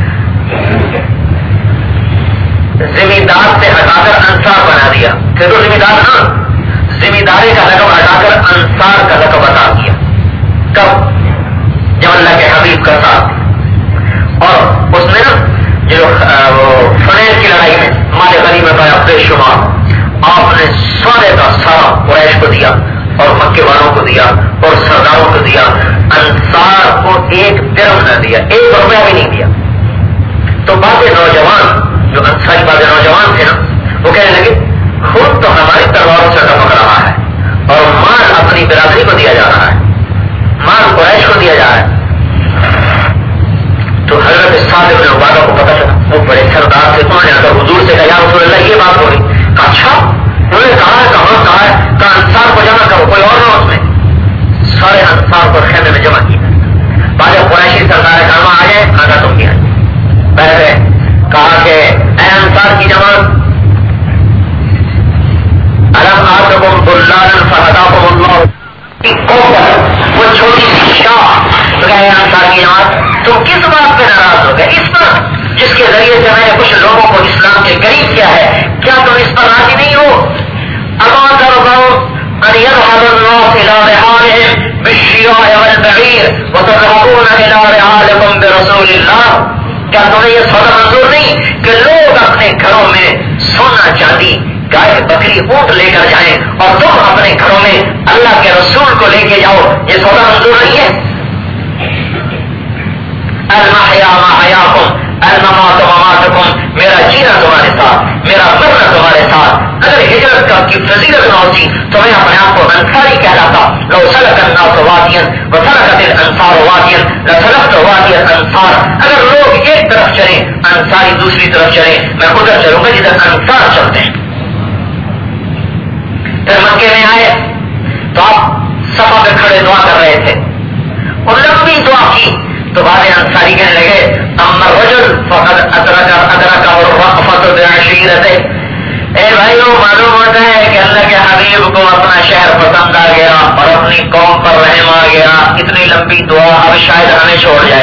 زمیندار سے ہٹا کر انصار بنا دیا. پھر تو زمینداری کا لقب ہٹا کر انصار کا لقب عطا کیا. کب؟ جب اللہ کے حبیب کا ساتھ. اور اس میں نا جو فنین کی لڑائی میں مال غنیمت آیا بے شمار، آپ نے سارے کا سارا قریش کو دیا اور مکے والوں کو دیا اور سرداروں کو دیا. انصار کو ایک درہم نہ دیا، 1 روپیہ بھی نہیں دیا. تو بعض نوجوان جو انصاری بعض نوجوان تھے نا، وہ کہنے لگے خود تو ہماری تلواروں سے ٹپک رہا ہے اور مال اپنی برادری کو دیا جا رہا ہے، مال قریش کو دیا جا رہا ہے. تو حضرت سعد بن عبادہ کو پتا چلا، وہ بڑے سردار سے انہوں نے آ کر حضور سے کہا یا رسول اللہ یہ بات ہو رہی. کہا اچھا، انہوں نے کہا ہے کہاں ہے؟ کہا انصار کو جمع کرو، کوئی اور نہ اس میں. سارے انصار کو خیمے میں جمع کیا. بعد قریشی سردار کہا آ جائے، کہا تم کیا پہلے. کہا کہ اے انصار کی جماعت، الم آتکم ضلالا فہداکم اللہ، وہ چھوٹی سی شاہ. تو کہا اے انصار کی جماعت تم کس بات پہ ناراض ہو گئے؟ اس پر جس کے ذریعے سے میں نے کچھ لوگوں کو اسلام کے قریب کیا ہے، کیا تم اس پر راضی نہیں ہو؟ اما ترضون ان يذهب الناس الى رحالهم بالشياع والبعير وتذهبون الى رحالكم برسول الله. کیا تمہیں یہ سودا منظور نہیں کہ لوگ اپنے گھروں میں سونا چاندی گائے بکری اونٹ لے کر جائیں اور تم اپنے گھروں میں اللہ کے رسول کو لے کے جاؤ؟ یہ سودا منظور نہیں ہے. المحیا محیاکم الممات مماتکم، میرا جینا تمہارے ساتھ، میرا مرنا تمہارے ساتھ. اگر ہجرت کی فضیلت نہ ہوتی تو میں اپنے آپ کو انصاری کہلاتا. لو سلک الناس وادیا وسلکت الانصار وادیا لسلکت وادی الانصار. اگر لوگ ایک طرف چلیں انصاری دوسری طرف چلیں، میں ادھر چلوں گا جدھر انصار چلتے ہیں. پھر مکے میں آئے تو آپ صفا پہ کھڑے دعا کر رہے تھے اور لمبی دعا کی. تو بعد انصاری کہنے لگے اما الرجل فقد ادرک الرأفت بعشیرته. اے بھائیو، معلوم ہوتا ہے کہ اللہ کے حبیب کو اپنا شہر پسند آ گیا اور اپنی قوم پر رحم آ گیا. اتنی لمبی دعا اب شاید ہمیں چھوڑ جائے.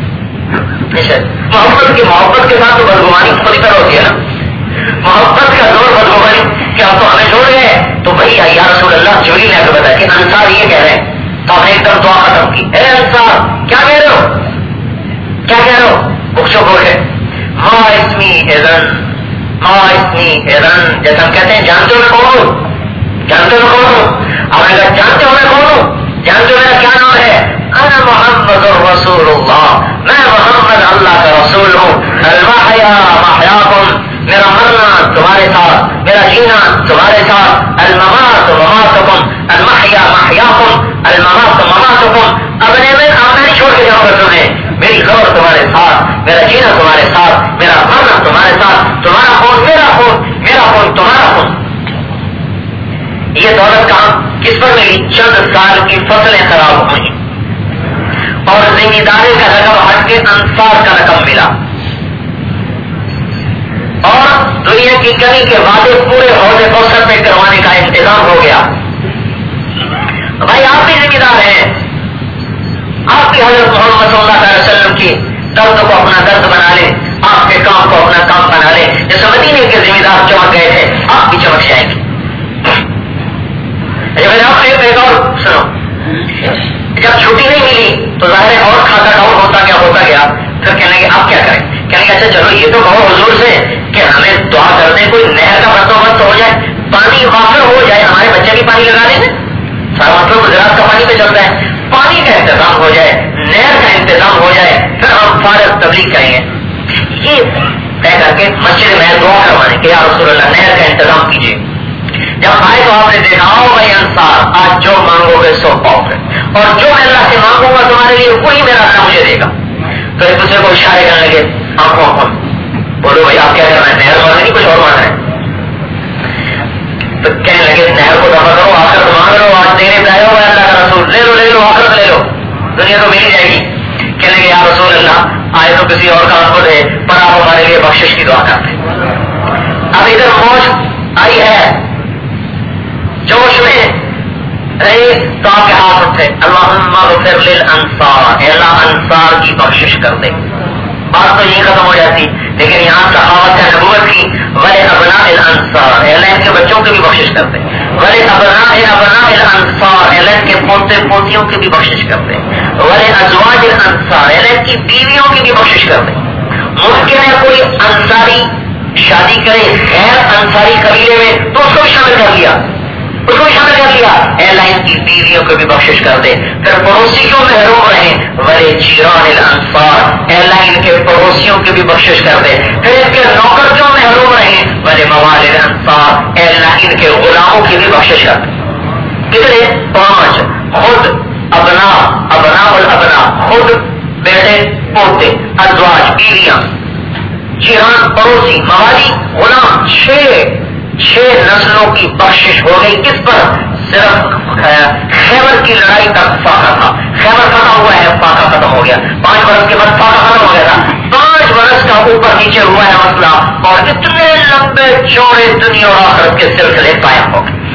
محبت کے ساتھ تو بدگمانی پوری طرح ہوتی ہے نا. محبت کا زور بدگمانی کہ آپ تو ہمیں چھوڑ گئے. تو بھائی یا رسول اللہ جبریل نے آ کے بتایا کہ انصار یہ کہہ رہے ہیں. تو ہم نے ایک دم دعا ختم کی. اے انصار کیا کہہ رہے ہو؟ کیا کہہ رہے ہو؟ بخشو بولے ما اسمی اذن، ما اسمی اذن. جیسے ہم کہتے ہیں جانتے ہو میں کون ہوں، جانتے ہو میں کون ہوں. اب اگر جانتے ہو میں کون ہوں، جانتے ہو میرا کیا نام ہے؟ انا محمد الرسول اللہ، میں محمد اللہ کا رسول ہوں. المحیا محیاکم، میرا مرنا تمہارے ساتھ، میرا جینا تمہارے ساتھ. الممات مماتکم، المحیا محیاکم، الممات مماتکم. اب میں نہیں چھوڑ کے جاؤں گا تمہیں. میری خبر تمہارے ساتھ، میرا جینا تمہارے ساتھ، میرا مرنا تمہارے ساتھ. تمہارا خون میرا خون، میرا خون تمہارا خون. یہ دولت کہاں کس پر ملی؟ فصلیں خراب ہوئی اور ذمہ داری کا رقم ہٹ کے انصار کا رقم ملا اور دنیا کی کمی کے وعدے پورے حوض کوثر پہ کروانے کا انتظام ہو گیا. بھائی آپ بھی ذمہ دار ہیں, آپ بھی حضرت محمد صلی اللہ علیہ وسلم کی درد کو اپنا درد بنا لیں, آپ کے کام کو اپنا کام بنا لیں. جیسے مدینے کے ذمہ دار چمک گئے تھے, آپ بھی چمک جائیں گے. آپ نے ایک اور سنو, جب چھٹی نہیں ملی تو ظاہر ہے اور کھاتا ڈاؤن ہوتا گیا. پھر کہنے لگے آپ کیا کریں, کہنے لگے اچھا چلو یہ تو کہو حضور سے کہ ہمیں دعا کرتے کوئی نہر کا بندوبست ہو جائے, پانی وافر ہو جائے, ہمارے بچے بھی پانی لگا لیں گے. سارا مطلب گجرات کا پانی پہ چلتا ہے, پانی کا انتظام ہو جائے, نہر کا انتظام ہو جائے, پھر ہم فارغ تبلیغ کریں گے. یہ طے کر کے مسجد میں دعا کروانے کہ یا رسول اللہ نہر کا انتظام کیجیے. جب آئے تو آپ نے دیکھا ہو بھائی انصار, آج جو مانگو گے سو پاؤ گے, اور جو میں اللہ سے مانگوں گا تمہارے لیے وہی میرا اللہ مجھے دے گا. تو ایک دوسرے کو اشارے کرنے لگے, آنکھوں بولو بھائی آپ کیا کر رہے ہیں, نہر مانگ نہیں کچھ اور مانگ رہے ہیں. تو کہنے لگے نہر کو دفع کرو, آخرت مانگ لو, آج دینے پہ آئے ہو اللہ کا رسول, لے لو آخرت لے لو, دنیا تو مل ہی جائے گی. کہنے لگے یا رسول اللہ آئے تو کسی اور کام کو دے, پر آپ ہمارے لیے بخشش کی دعا کرتے. اب ادھر موج آئی ہے, جوش میں رہے تو آپ کے ہاتھ اٹھے, اللہم اغفر للانصار, اے اللہ انصار کی بخشش کر دے. بات تو یہی ختم ہو جاتی, لیکن یہاں صحابت ہے نبوت کی, ولی ابناء الانصار, اے اللہ ان کے بچوں کی بھی بخشش کر دے. ولی ابناء الانصار, اے اللہ ان کے پوتے پوتیوں کی بھی بخشش کر دے. ولی ازواج الانصار, اے اللہ ان کی بیویوں کی بھی بخشش کر دے. ممکن ہے کوئی انصاری شادی کرے غیر انصاری قبیلے میں تو اس کو بھی شامل کر لیا, اے اللہ ان کی بیویوں کو بھی بخشش کر دے. پھر پڑوسی کیوں محروم رہے, ولی جیران الانصار, اے اللہ ان کے پڑوسیوں کی بھی بخشش کر دے. پھر ان کے نوکر کیوں محروم رہے, ولی موالد الانصار, اے اللہ ان کے غلاموں کی بھی بخشش کر دے. کتنے؟ 5. خود ابنا الابنا, خود بیٹے پوتے, ازواج بیویاں, جیران پڑوسی, موالی غلام, 6 نسلوں کی بخشش ہو گئی. کس پر؟ صرف خیبر کی لڑائی کا فاقہ تھا, خیبر ختم ہوا ہے, فاقہ ختم ہو گیا. 5 برس کے بعد فاقہ ختم ہو گیا تھا, 5 برس کا اوپر نیچے ہوا ہے مسئلہ, اور اتنے لمبے چوڑے دنیا اور آخرت کے سلسلے قائم ہو گئے.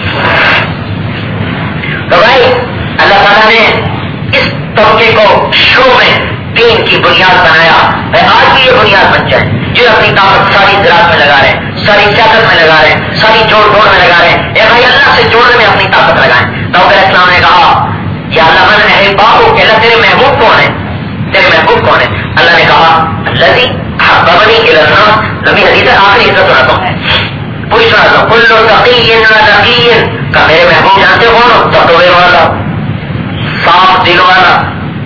تو بھائی اللہ تعالیٰ نے اس طبقے کو شروع میں دین کی بنیاد بنایا, آج بھی یہ بنیاد بن جائے. جو اپنی طاقت ساری زراعت میں لگا رہے ہیں, ساری سیاست میں لگا رہے ہیں, ساری جوڑ توڑ میں لگا رہے ہیں, اے بھائی اللہ سے جوڑنے میں اپنی طاقت لگائیں. تو علیہ السلام نے کہا یا اللہ من احبابو, کہ اللہ تیرے محبوب کون ہے, تیرے محبوب کون ہے؟ اللہ نے کہا الذی حببنی الی الناس. نبی حدیث آخری حصہ سناتا ہوں, پوچھ رہا تھا کل تقی نقی, کا میرے محبوب جانتے کون ہو؟ تقوی والا, صاف دل والا,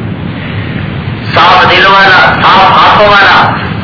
صاف دل والا, صاف ہاتھوں والا,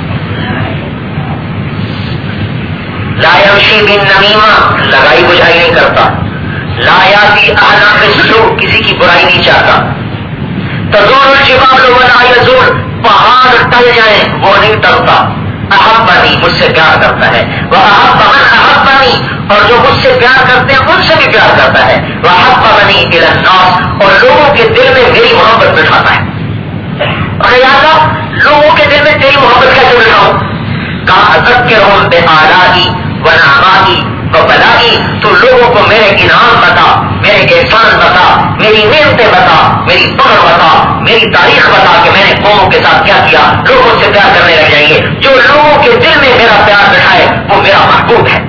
لا یمشی بالنمیمہ, لگائی بجھائی نہیں کرتا, لا یاتی احدا بالسوء, کسی کی برائی نہیں چاہتا, تزول الجبال ولا یزول, پہاڑ ٹل جائیں وہ نہیں ٹلتا, احبنی, مجھ سے پیار کرتا ہے, واحب من احبنی, اور جو مجھ سے پیار کرتے ہیں ان سے بھی پیار کرتا ہے, وحببنی الی الناس, اور لوگوں کے دل میں میری محبت بٹھاتا ہے. اور یا اللہ لوگوں کے دل میں تیری محبت کیسے بٹھاؤں؟ کہا اذکرہم بآلائی ونعمائی وبلائی, تو لوگوں کو میرے انعام بتا, میرے احسان بتا, میری نعمتیں بتا, میری فضل بتا, میری تاریخ بتا کہ میں نے قوموں کے ساتھ کیا کیا. لوگ مجھ سے پیار کرنے لگ جائیں گے. جو لوگوں کے دل میں میرا پیار بٹھائے وہ میرا محبوب ہے.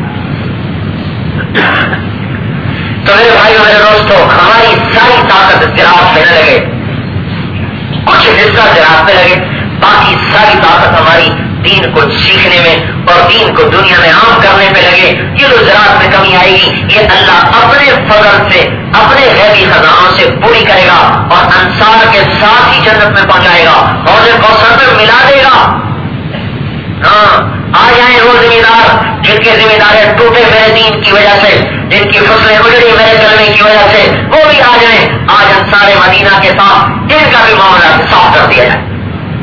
تو میرے بھائیو میرے دوستو, ہماری ساری طاقت زراعت میں نہ لگے, کچھ حصہ زراعت میں لگے, باقی ساری طاقت ہماری دین کو سیکھنے میں اور دین کو دنیا میں عام کرنے پہ لگے. یہ جو زراعت میں کمی آئے گی یہ اللہ اپنے فضل سے, اپنے غیبی خزانوں سے پوری کرے گا, اور انصار کے ساتھ ہی جنت میں پہنچائے گا, اور ان کو سر پر ملا دے گا. ہاں آ جائیں وہ ذمہ دار جن کے ذمہ دار ٹوٹے میرے دین کی وجہ سے, جن کی فصلیں اجڑی میرے کلمے کی وجہ سے, وہ بھی آ جائیں. آج انصار مدینہ کے ساتھ ان کا بھی معاملہ صاف کر دیا جائے.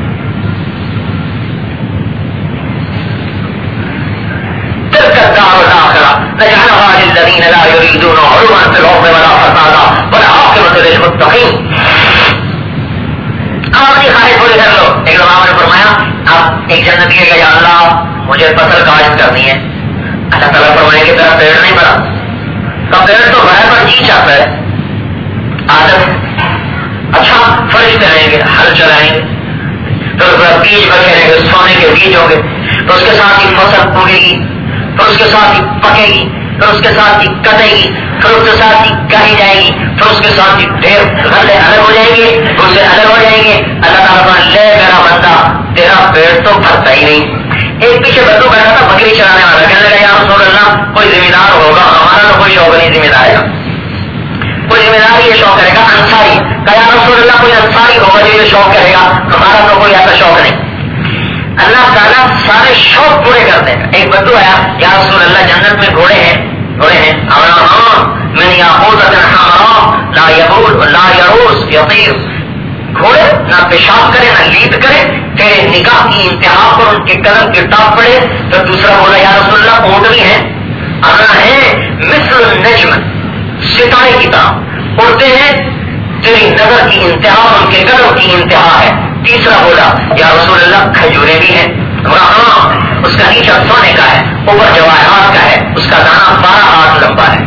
الدار الآخرة نجعلها للذين لا يريدون علوا في الأرض ولا فسادا والعاقبة للمتقين. خرچہ رہیں گے، پھر اس کا بیج بکھیریں گے، سونے کے بیج ہوں گے، پھر اس کے ساتھ ہی فصل اگے گی، پھر اس کے ساتھ ہی پکے گی، پھر اس کے ساتھ ہی کٹے گی، پھر اس کے ساتھ ہی کہی جائے گی، پھر اس کے ساتھ ہی ڈھیر غلے الگ ہو جائیں گے، اس سے الگ ہو جائیں گے. اللہ تعالیٰ لے میرا بندہ تیرا پیٹ تو بھرتا ہی نہیں. ایک پیچھے بدو بیٹھا تھا بکری چلانے والا، کہنے لگا یا رسول اللہ کوئی ذمہ دار ہوگا، ہمارا تو کوئی شوق نہیں ذمہ دار کا، کوئی ذمہ دار یہ شوق کرے گا انصاری. کہا یا رسول اللہ کوئی انصاری ہوگا جو یہ شوق کرے گا، ہمارا تو کوئی ایسا شوق نہیں. اللہ تعالیٰ سارے شوق پورے کرتے ہیں. ایک بدو آیا یا رسول اللہ جنت میں گھوڑے ہیں، گھوڑے ہیں، من یاقوتۃ حمراء لا یبول لا یروس یطیر، گھوڑے نہ پیشاب کرے نہ لیپ کرے، تیرے نگاہ کی انتہا پر ان کے قدم کی ٹاپ پڑے. تو دوسرا بولا یا رسول اللہ اونٹ بھی ہیں، انا ہے مثل النجم، ستارے کی طرح اڑتے ہیں، تیری نظر کی انتہا ان کے قدم کی انتہا ہے. تیسرا بولا یا رسول اللہ کھجورے بھی ہیں، ہاں اس کا نیچا سونے کا ہے، اوپر جواہرات کا ہے، اس کا دانا 12 ہاتھ لمبا ہے،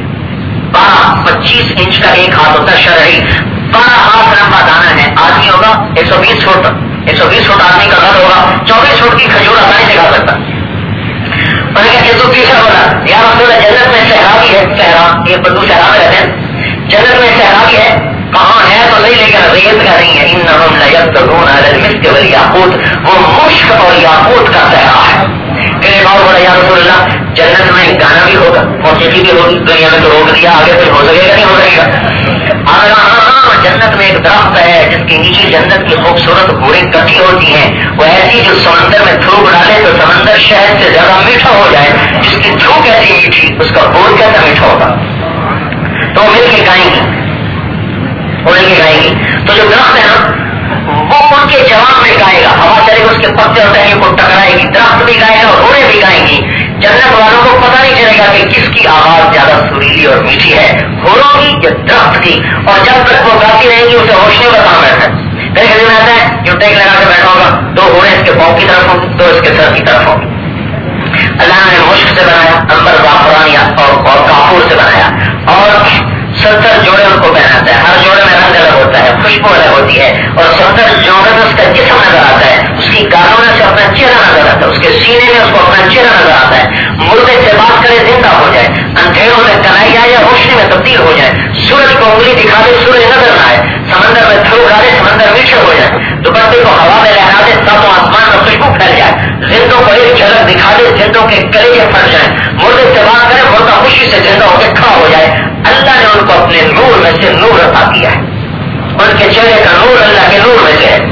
25 انچ کا ایک ہاتھ ہوتا ہے شرعی، 12 ہاتھ لمبا دانا ہے. آدمی ہوگا 120 فٹ، 120 فٹ آدمی کا قد ہوگا، 24 فٹ کی کھجور آسانی سے کھا سکتا. تیسرا بولا یا رسول اللہ جنت میں صحرا بھی ہے، صحرا یہ بدو صحرا میں رہتے ہیں، جنت میں صحرا بھی ہے، کہاں ہے تو نہیں لیکن ریت کا نہیں ہے. انہم لیبتغون علی المسک والیاقوت، وہ مشک اور یاقوت کا صحرا ہے. پھر ایک اور بولا یا رسول اللہ جنت میں گانا بھی ہوگا، موسیقی بھی ہوگی، دنیا میں تو روک دیا، آگے پھر ہو سکے گا نہیں ہو سکے گا. ہاں جنت میں ایک درخت ہے جس کے نیچے جنت کی خوبصورت گھوڑے کٹی ہوتی ہیں، وہ ایسی جو سمندر میں تھوک ڈالے تو سمندر شہد سے زیادہ میٹھا ہو جائے، جس کی تھوک ایسی میٹھی اس کا بول کیسا میٹھا ہوگا. تو مل کے گائیں گی، وہ مل کے گائیں گی. تو جو درخت ہے نا وہ ان کے جواب میں گائے گا، ہوا چلے گی اس کے پتے اور ٹہنیوں کو ٹکرائے گی، درخت بھی گائے گا اور گھوڑے بھی گائیں گی. جنت والوں کو پتہ نہیں چلے گا کہ کس کی آواز زیادہ سریلی اور میٹھی ہے، گھوڑوں کی یا درخت کی. اور جب تک وہ گاتی رہیں گی اسے ہوش نہیں بتا بیٹھا. میرے گھر میں آتا ہے جو ٹیک لگا کے بیٹھا ہوگا، 2 گھوڑے اس کے پاؤں کی طرف ہوں، 2 اس کے سر کی طرف ہوں. اللہ نے مشک سے بنایا، امبر زعفران اور کافور سے بنایا، اور 70 جوڑے ان کو پہناتا ہے. ہر جوڑے میں رنگ الگ ہوتا ہے، خوشبو الگ ہوتی ہے، اور 70 جوڑے میں اس کا جسم نظر آتا ہے، اس کی گالوں میں سے اپنا چہرہ نظر آتا ہے، اس کے سینے میں اس کو اپنا چہرہ نظر آتا ہے. مردے سے بات کرے زندہ ہو جائے، اندھیروں میں کلائی آئے یا روشنی میں تبدیل ہو جائے، سورج کو انگلی دکھا دے سورج نظر نہ آئے، سمندر میں تھوک ڈالے سمندر میٹھے ہو جائے، دوپٹے کو ہوا میں لہرا دے ساتوں آسمان میں خوشبو پھیل جائے، زندوں کو ایک جھلک دکھا دے زندوں کے کلیجے پھٹ جائیں، مردے سے بات کرے مردہ خوشی سے زندہ ہو کے کھڑا ہو جائے. اللہ نے ان کو اپنے نور میں سے نور عطا کیا ہے، ان کے چہرے کا نور اللہ کے نور میں سے ہے.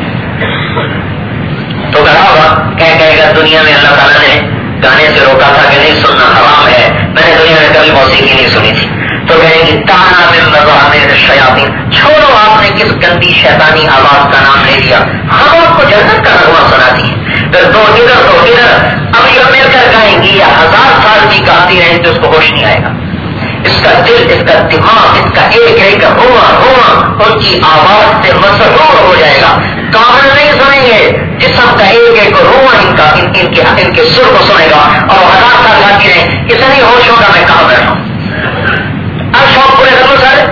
تو کہا ہوگا کہے گا دنیا میں اللہ تعالیٰ نے گانے سے روکا تھا کہ نہیں سننا حرام ہے، میں نے دنیا میں کبھی موسیقی نہیں سنی تھی. تو کہیں گی تانا من مزامیر الشیاطین، چھوڑو آپ نے کس گندی شیطانی آواز کا نام لے لیا، ہم آپ کو جنت کا نغمہ سناتی ہے. پھر 2 ادھر 2 ادھر، اب یہ مل کر گائیں گی یا 1000 سال کی گاتی رہیں تو اس کو ہوش نہیں آئے گا. اس کا دل، اس کا دماغ، اس کا ایک ہوا ان کی آواز سے مسرور ہو جائے گا. کان نہیں سنیں گے، جسم کا ایک روح ان کے سر کو سنے گا، اور 1000 سال گاتی رہے. اسے نہیں ہوش ہوگا میں کہاں بیٹھا ہوں. اب شوق پورے کر لو سارے.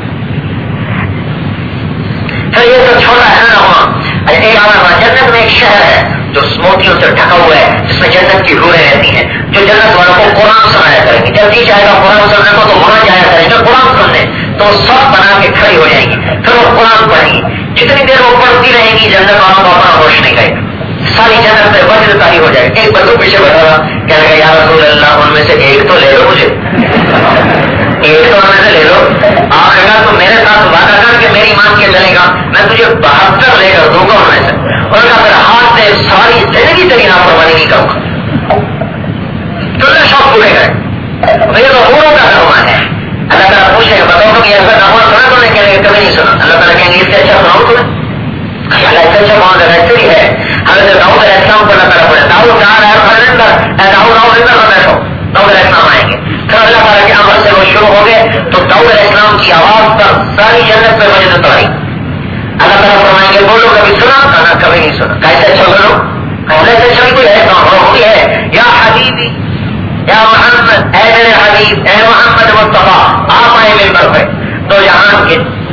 پھر یہ سب چھوڑا ہے نا ہوا. ایک جنت میں ایک شہر ہے جو موتیوں سے ڈھکا ہوا ہے، جس میں جنت کی روحیں رہتی ہیں، جو جنت والوں کو قرآن سنایا کریں گے. جب جی چاہے گا قرآن سننے کو تو وہاں جایا کریں گے قرآن سننے، تو سب بنا کے کھڑی ہو جائیں گی، پھر وہ قرآن پڑھیں گی. جتنی دیر وہ پڑھتی رہے گی جنت والوں کو اپنا ہوش نہیں گئے، ساری جنت میں وجد تاری ہو جائے. ایک بدو پیچھے بیٹھا تھا، کہنے لگا یا رسول اللہ ان میں سے ایک تو لے لو مجھے، ایک تو ان میں سے لے لو. آپ کہا تو میرے ساتھ وعدہ کر کے میری مان کے چلے گا، میں تجھے 72 لے کر دوں گا ان میں سے. اور کہا پھر ہاتھ سے ساری زندگی تیری نافرمانی نہیں کروں گا. تو شوق پورے گئے. یہ تو ہوروں کا نغمہ ہے. اللہ تعالیٰ پوچھے گا بتاؤ کہ ایسا نغمہ سنا تو نہیں، کہنے گے کبھی نہیں سنا. اللہ تعالیٰ کہیں گے اس سے اچھا سناؤ تمہیں. اللہ اس سے اچھا کون سا ایسے ہی ہے. حضرت داؤد علیہ السلام کو اللہ تعالیٰ پڑھے داؤد کہاں رہا داؤد میں بیٹھو، داؤد علیہ السلام آئیں گے. پھر اللہ تعالیٰ کے عمل سے وہ شروع ہو گئے تو داؤد علیہ السلام کی آواز پر ساری جنت پہ وجد تاری. اللہ تعالیٰ فرمائیں گے بولو کبھی سنا، کہنا کبھی نہیں سنا. کیسے اچھا بولو، کہنے سے اچھا کوئی ہے وہ ہے یا حبیبی یا محمد، اے میرے حبیب، اے محمد مصطفیٰ آپ آئے ممبر پہ. تو جہان کے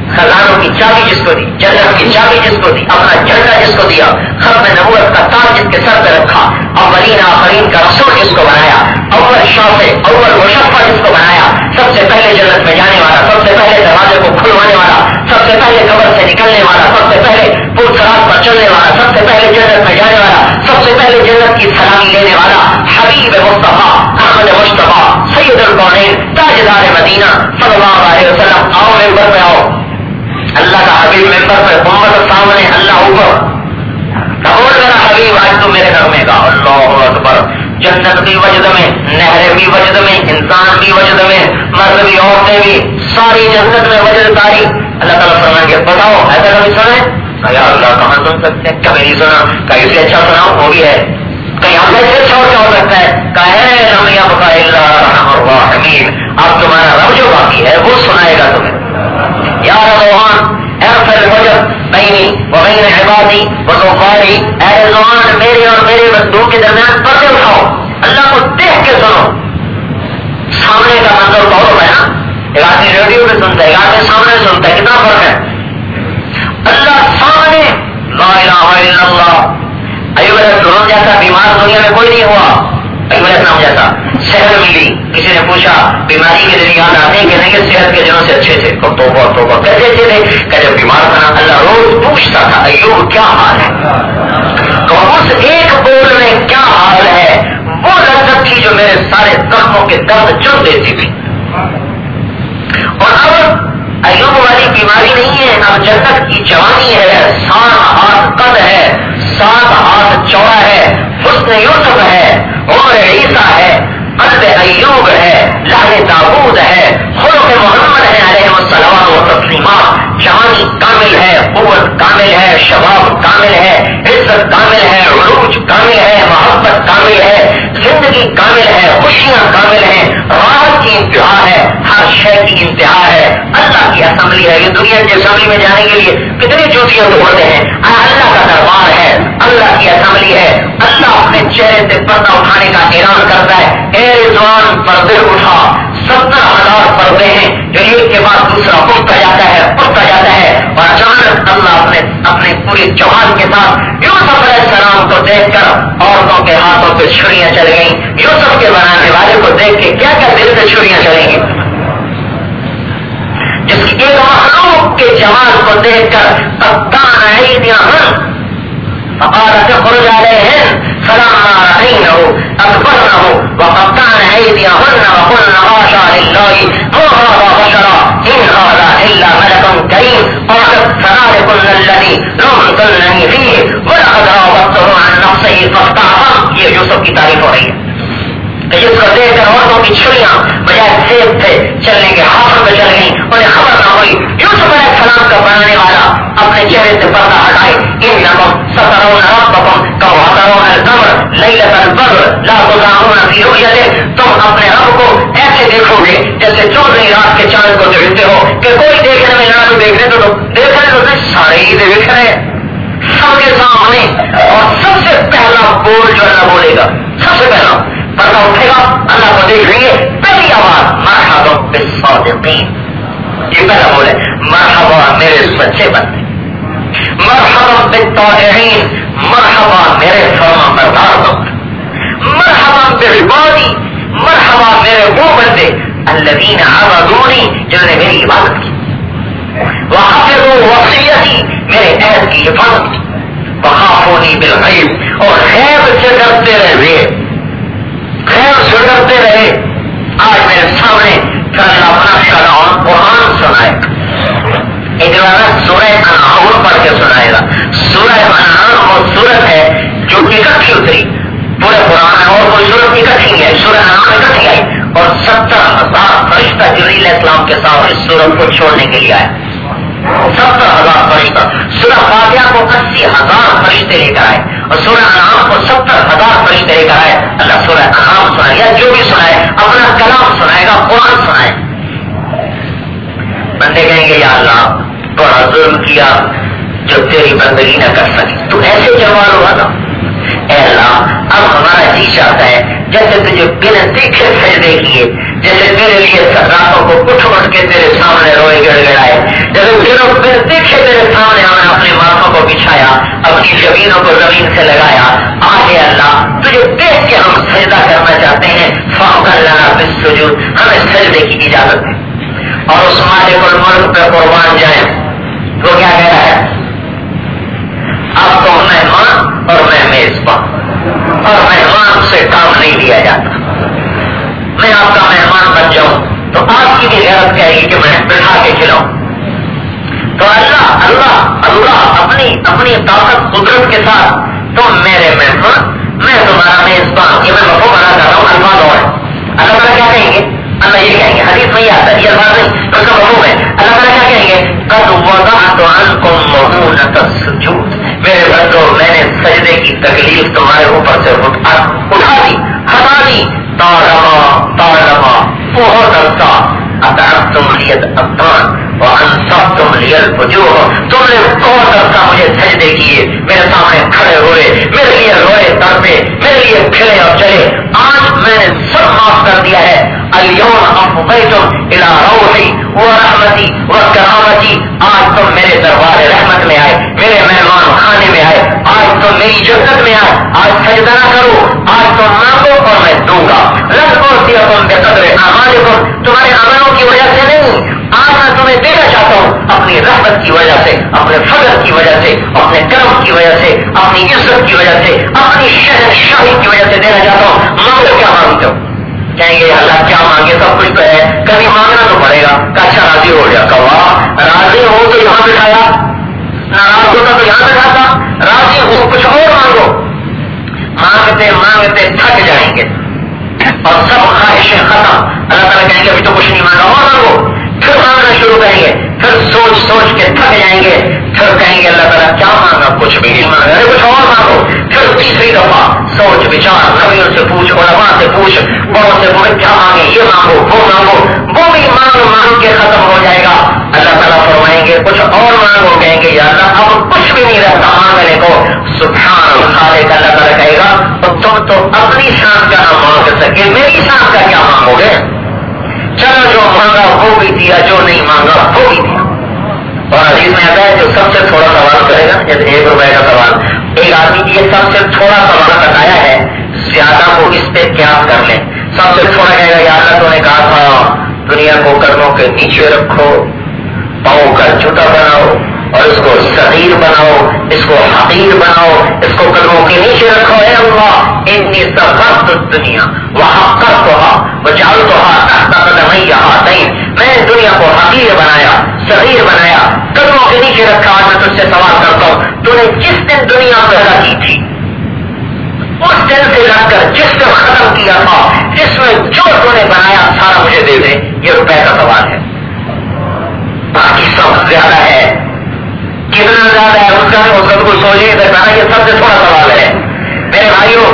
خزانوں کی چابی جس کو دی، جنت کی چابی جس کو دی، اپنا جھنڈا جس کو دیا، ختم نبوت کا تاج جس کے سر پہ رکھا، اولین آخرین کا رسول جس کو بنایا، اول شافع اول مشفع جس کو بنایا، سب سے پہلے جنت میں جانے والا، سب سے پہلے دروازے کو کھلوانے والا، سب سے پہلے قبر سے نکلنے والا، سب سے پہلے پل صراط پر چلنے والا، سب سے پہلے جنت میں جانے والا، سب سے پہلے جنت کی سلامی لینے والا، حبیب مصطفیٰ احمد مشتبہ سید الکونین تاجدار مدینہ صلی اللہ علیہ وسلم، آؤ ممبر پہ آؤ، اللہ کا حبیب ممبر پہ، امت سامنے، اللہ اوپر، قبول میرا حبیب آج تو میرے گھر میں گا، اللہ اکبر، جنت بھی وجد میں، نہریں بھی وجد میں، انسان بھی وجد میں، مرد بھی عورتیں بھی، ساری جنت میں وجد تاری، اللہ تعالیٰ فرمائیں گے بتاؤ ایسا کبھی سنے؟ یا اللہ کہاں سن سکتے ہیں، کبھی نہیں سنا، کہیں سے اچھا سنا وہ بھی ہے، کہیں ہم سے اچھا اور کیا ہو سکتا ہے، کہے رمیا بکا اللہ الرحمین، اب تمہارا رب جو باقی ہے وہ سنائے گا تمہیں، یا رضوان اغفر الحجب بینی و بین عبادی و غفاری، اے رضوان میرے اور میرے بندوں کے درمیان پردے اٹھاؤ، اللہ کو دیکھ کے سنو، سامنے کا منظر بہت ہوتا ہے نا، ایک آدمی ریڈیو پہ سنتا ہے، ایک آدمی سامنے سنتا ہے، کتنا فرق ہے، اللہ سامنے، لا الہ الا اللہ، ایوب علیہ السلام جیسا بیمار دنیا میں کوئی نہیں ہوا، ایوب علیہ السلام جیسا، صحت ملی، کسی نے پوچھا بیماری کے دن یاد آتے ہیں کہ نہیں، کہ صحت کے دنوں سے اچھے تھے، توبہ توبہ کیسے اچھے تھے، کہ جب بیمار تھا اللہ روز پوچھتا تھا ایوب کیا حال ہے، تو اس ایک بول میں کیا حال ہے وہ لذت تھی جو میرے سارے زخموں کے درد چن دیتی تھی، اور اب ایوب والی بیماری نہیں ہے، اب جنت کی جوانی ہے، 7 ہاتھ قد ہے، 7 ہاتھ چوڑا ہے، حسن یوسف ہے، عمر عیسیٰ ہے، قلب ایوب ہے، لہن داؤد ہے، خلق محمد ہے علیہ الصلوات و تسلیمات، جوانی کامل ہے، قوت کامل ہے، شباب کامل ہے، عزت کامل ہے، عروج کامل ہے، محبت کامل ہے، زندگی کامل ہے، خوشیاں کامل ہیں، راحت کی انتہا ہے، ہر شے کی انتہا ہے، اللہ کی اسمبلی ہے، یہ دنیا کی اسمبلی میں جانے کے لیے کتنی جوتیاں توڑتے ہیں، اللہ کا دربار ہے، اللہ کی اسمبلی ہے، اللہ اپنے چہرے سے پردہ اٹھانے کا اعلان کرتا ہے، اے رضوان پردے اٹھا، 70,000 پردے ہیں جو ایک کے بعد دوسرا اٹھتا جاتا ہے، اور اچانک اللہ اپنے پوری جوان کے ساتھ یوسف علیہ السلام کو دیکھ کر عورتوں کے ہاتھوں پہ چھریاں چل گئیں، یوسف کے بنانے والے کو دیکھ کے کیا کیا دل سے چھریاں چلیں گی، جس کی ایک مخلوق کے جمال کو دیکھ کر قطعن ایدیہن فقالت اخرج علیہن فلما رأینہ اکبرنہ وقطعن ایدیہن وقلن حاشا للہ ما هذا بشرا ان هذا الا ملک کریم قالت فذلکن الذی لمتننی فیہ ولقد راودته عن نفسه فاستعصم، یہ یوسف کی تعریف ہو رہی ہے، جس کو دیکھ کر عورتوں کی چھڑیاں بجائے سیب تھے چلنے کے ہاتھوں پہ چل گئیں، انہیں خبر نہ ہوئی، یوسف علیہ السلام کا بنانے والا اپنے چہرے سے پردہ ہٹائے، انکم سترون ربکم کما ترون القمر لیلۃ البدر لا تضامون فی رؤیتہ، تم اپنے رب کو ایسے دیکھو گے جیسے 14 رات کے چاند کو دیکھتے ہو، کہ کوئی دیکھنے میں نہ دیکھنے تو دیکھنے تو سارے ہی دیکھ رہے ہیں سب کے سامنے، اور سب سے پہلا بول جو اللہ بولے گا، سب سے پہلا پردہ اٹھے گا، اللہ کو دیکھ رہی ہے، پہلی آواز مرحبا بالصادقین، یہ پہلا بول ہے، مرحبا میرے سچے بندے، مرحبا بالطائعین، مرحبا میرے فرما بردار لوگ، مرحبا بعبادی، مرحبا میرے وہ بندے الذین عبدونی جنہوں نے میری عبادت کی، وحفظوا وصیتی میرے عہد کی حفاظت کی، وخافونی بالغیب اور غیب سے ڈرتے رہے، خیر سے ڈرتے رہے، آج میرے سامنے اللہ اپنا کلام قرآن سنائے، سورہ انعام پڑھ کے سنائے گا، سورہ انعام وہ سورت ہے جو اکٹھی اتری پورے قرآن میں، اور کوئی سورت اکٹھی نہیں ہے، سورہ انعام اکٹھی آئی، اور 70,000 فرشتہ جبریل علیہ السلام کے ساتھ اس سورت کو چھوڑنے کے لیے آئے، 70,000 فرشتہ، سورہ فاتحہ کو 80,000 فرشتے لے کر آئے، اور سورہ انعام کو 70,000 فرشتے لے کر آئے، اللہ سورہ انعام سنائے یا جو بھی سنائے اپنا کلام سنائے گا، قرآن سنائے، بندے کہیں گے یا اللہ بڑا ظلم کیا جو تیری بندگی نہ کر سکی، تو ایسے جواب ہوا نا، اے اللہ اب ہمارا جی چاہتا ہے جیسے تجھے بنا دیکھے سجدے کیے، جیسے تیرے لیے راتوں کو اٹھ کے تیرے سامنے روئے گڑ گڑائے، جیسے دنوں सुजूद, हमें सजदे की इजाजत है। और उस मालिकुल मुल्क पे कुर्बान जाए, वो क्या कह रहा है? आप तो मेहमान और मैं मेजबान, और मेहमान से काम नहीं लिया जाता। मैं आपका मेहमान बन जाऊं तो आपकी भी गैरत कहेगी कि मैं बिठा के खिलाऊं। तो अल्लाह अल्लाह अल्लाह अपनी अपनी ताकत कुदरत के साथ, तुम मेरे मेहमान, मैं तुम्हारा मेजबान। ये मैं मफहूम बना कर रहा हूँ, अल्फाज और है। अल्लाह ताला क्या कहेंगे? अल्लाह ये कहेंगे, हदीस में ही आता है, ये अल्फाज नहीं, उसका मफहूम है। अल्लाह ताला क्या कहेंगे? कद वज़अतु अन्कुम मऊनतस सुजूद, मेरे बंदो मैंने सजदे की तकलीफ तुम्हारे ऊपर से उठा दी, हटा दी। तालमा बहुत अरसा अतअब्तुम लियद अब्दान व अंसबतुम लियल वजूह, तुमने बहुत अरसा मुझे सजदे किए, मेरे सामने खड़े हुए, मेरे लिए रोए तड़पे, मेरे लिए खिले और चले। आज मैंने सब माफ कर दिया है। अल-यौम अफ़दैतुम इला रौही व रहमती व करामती, आज तुम मेरे दरबार रहमत में आए, मेरे मेहमान खाने में आए, आज तुम मेरी जन्नत में आए। आज सजदा ना करो, आज तुम मांगो और मैं दूंगा। लक़ुतियकुम बिक़द्रि अमालिकुम, तुम्हारे अमलों की वजह से नहीं, आज मैं तुम्हें देना चाहता हूँ अपनी रहमत की वजह से, अपने फजल की वजह से, अपने करम की वजह से, अपनी इज्जत की वजह से, अपनी शहनशाही की वजह से देना चाहता हूँ। मांगो, क्या मांगते हो? कहेंगे अल्लाह क्या मांगे, सब कुछ तो है, कभी मांगना तो पड़ेगा। अच्छा राजी हो गया, कहा राजी हो तो यहाँ बिठाया, नाराज होता तो यहाँ बिठाता, राजी हो कुछ और मांगो। मांगते मांगते थक जाएंगे और सब ख्वाहिशें खत्म। अल्लाह ताला कहेंगे अभी तो कुछ नहीं मांगा, और मांगो। फिर मांगना शुरू करेंगे, फिर सोच सोच के थक जाएंगे, फिर कहेंगे अल्लाह ताला क्या मांगा, कुछ भी नहीं मांगा, अरे कुछ और मांगो। फिर तीसरी दफा सोच विचार, नबियों से पूछ, उलमा से पूछ, बड़ों से पूछ, क्या मांगे, ये मांगो, वो मांगो, वो भी मांग मांग के खत्म हो जाएगा। अल्लाह ताला फरमाएंगे कुछ और मांगो, कहेंगे या अल्लाह अब कुछ भी नहीं रहता मांगने को। सुभान खालिक, अल्लाह ताला कहेगा तो तुम तो अपनी शान का ना मांग सके, मेरी शान का क्या मांगोगे? चलो जो मांगा वो भी दिया, जो नहीं मांगा वो भी दिया। और हदीस में आता है जो सबसे थोड़ा सवाल करेगा, जैसे 1 रुपए का सवाल, एक आदमी ये सबसे थोड़ा सवाल बताया है, ज्यादा को इस पे क्या कर ले। सबसे थोड़ा कहेगा या अल्लाह तूने कहा था दुनिया को कदमों के नीचे रखो, पाँव का जूता बनाओ और इसको सगीर बनाओ, इसको हकीर बनाओ, इसको कदमों के नीचे रखो। है अल्लाह इन्नी सगरत दुनिया वहाँ कर तो बचाल तो मैं दुनिया को हकीर बनाया, सगीर बनाया, कदमों के नीचे रखा। आज मैं तुझसे सवाल करता हूँ, तूने जिस दिन दुनिया पैदा की थी उस दिन से रखकर जिस दिन खत्म किया था, जिसमें जो तूने बनाया सारा मुझे दे दे। ये रुपए का सवाल है। बाकी सब ज्यादा है, कितना ज्यादा है उसका तो कोई सोच नहीं सकता। ये सबसे थोड़ा सवाल है। मेरे भाइयों,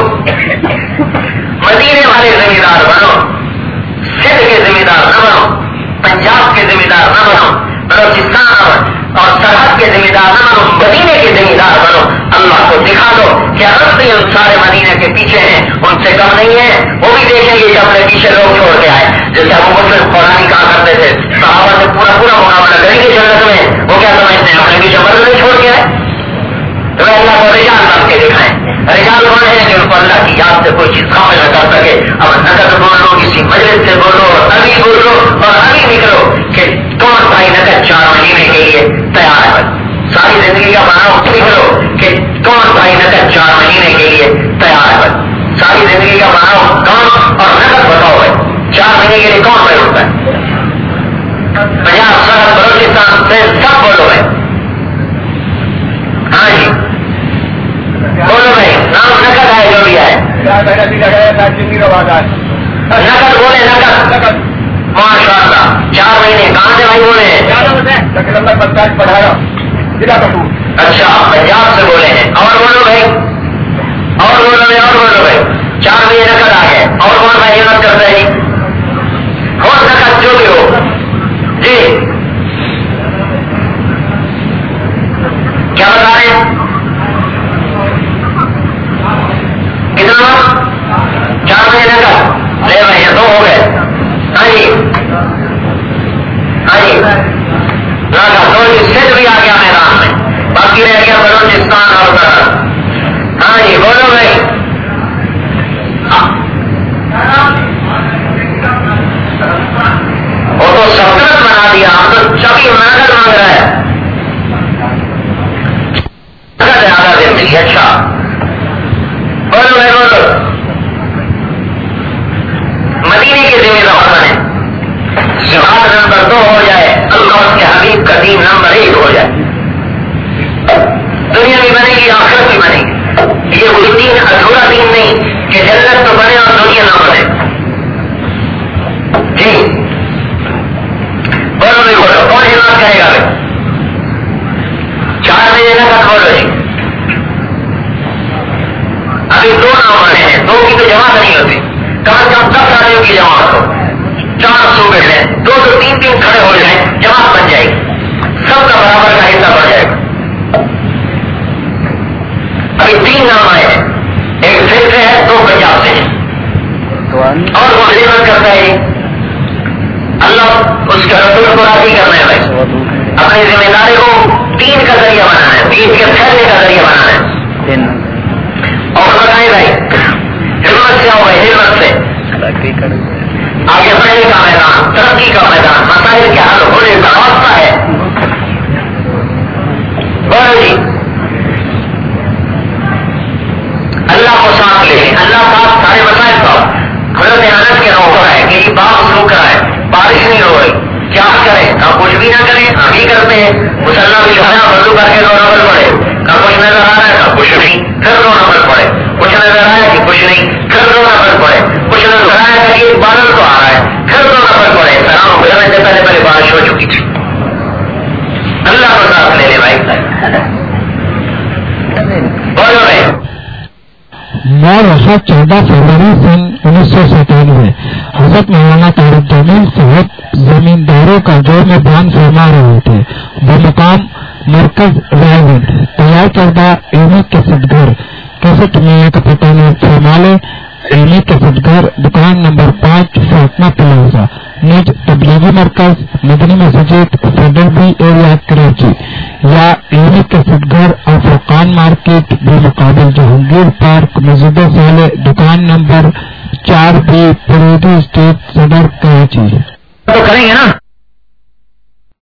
मदीने वाले जिम्मेदार बनो, सिंध के जिम्मेदार न बनो, पंजाब के जिम्मेदार न बनो, बलोचिस्तान और सरहद के जिम्मेदार न बनो, मदीने के जिम्मेदार बनो। अल्लाह को दिखा दो कि अरब सारे मदीने के पीछे हैं, उनसे कम नहीं है। वो भी देखेंगे कि अपने पीछे लोग छोड़ के आए। जैसे अबू बकर कुरानी कहा करते थे, सहाबा से पूरा पूरा मुकाबला करेंगे जन्नत में। वो क्या समझते हैं, अपने पीछे मर्द नहीं छोड़ के आए। तो अल्लाह को रिजाल बन के दिखाएं। रिजाल कौन है? जिनको अल्लाह की याद से कोई चीज कामिल न कर सके। अब नकद बोलो, किसी मजलिस से बोलो, अभी बोलो और अभी निकलो कि कौन भाई नकद 4 महीने के लिए तैयार है। सारी जिंदगी का बनाओ, निकलो कि कौन भाई नकद 4 महीने के लिए तैयार है। सारी जिंदगी का बनाओ कौन और नकद बताओ है 4 महीने के लिए कौन भाई होता है? पंजाब, सरहद, बलोचिस्तान से सब बोलो भाई। हाँ जी बोलो भाई, नाम नकद है जो भी है, नकद बोले, नकद माशाअल्लाह। 4 महीने कहाँ से भाई बोले हैं? अच्छा पंजाब से बोले हैं। और बोलो भाई, और बोलो भाई, और बोलो भाई। 4 महीने नकद आ गए। और कौन भाई हिम्मत करता है? हो नकद जो भी हो जी, क्या बता रहे हैं? कितना? 4 महीने नकद ले भाई, 2 हो गए। हाँ जी, हाँ जी, तो सिद्ध भी आ गया मैदान में, बाकी रह गया बलोचिस्तान और सरहद। हाँ जी बोलो भाई। ادارے کو دین کا ذریعہ بنانا ہے، دین کے پھیلنے کا ذریعہ بنانا ہے. اور بتائیں بھائی ہمت سے ہو گئے، ہمت سے آگے بڑھنے کا میدان، ترقی کا میدان، مسائل کے حل ہونے کا راستہ ہے. بولو جی اللہ کو ساتھ لے، اللہ ساتھ سارے مسائل کا. حضرت انس کے روکا ہے کہ یہ باغ سلوک کرا ہے، بارش نہیں ہو رہی، کیا کریں؟ کہا کچھ بھی نہ کریں، ہم ہی کرتے ہیں. مسلح بھی کھانا وضو کر کے 2 نفل پڑے، کہا کچھ نظر آ رہا ہے، کہا کچھ نہیں، پھر 2 نفل پڑے. کچھ نظر آیا کہ کچھ نہیں، پھر 2 نفل پڑے. کچھ نظر آیا کہ ایک بادل تو آ رہا ہے، پھر 2 نفل پڑے. سلام گزرنے سے پہلے بارش ہو چکی تھی. اللہ کو ساتھ لے لے بھائی. بولو بھائی. مولانا 14 فروری سن 1997 حضرت مولانا طارق جمیل صاحب زمینداروں کا جو میں بیان فرما رہے تھے بمقام مرکز رائے تیار کردہ علمی کیسٹ گھر کیسٹ ملنے کا پتہ نوٹ فرما لے. علمی کیسٹ گھر دکان نمبر 5 فاطمہ پلازا نج تبلیغی مرکز مدنی مسجد فیڈرل بی ایریا کراچی، یا علمی کیسٹ گھر اور فرقان مارکیٹ بالمقابل جہانگیر پارک مسجد صالح دکان نمبر 4 بی پریدی اسٹریٹ صدر کراچی. تو کریں گے نا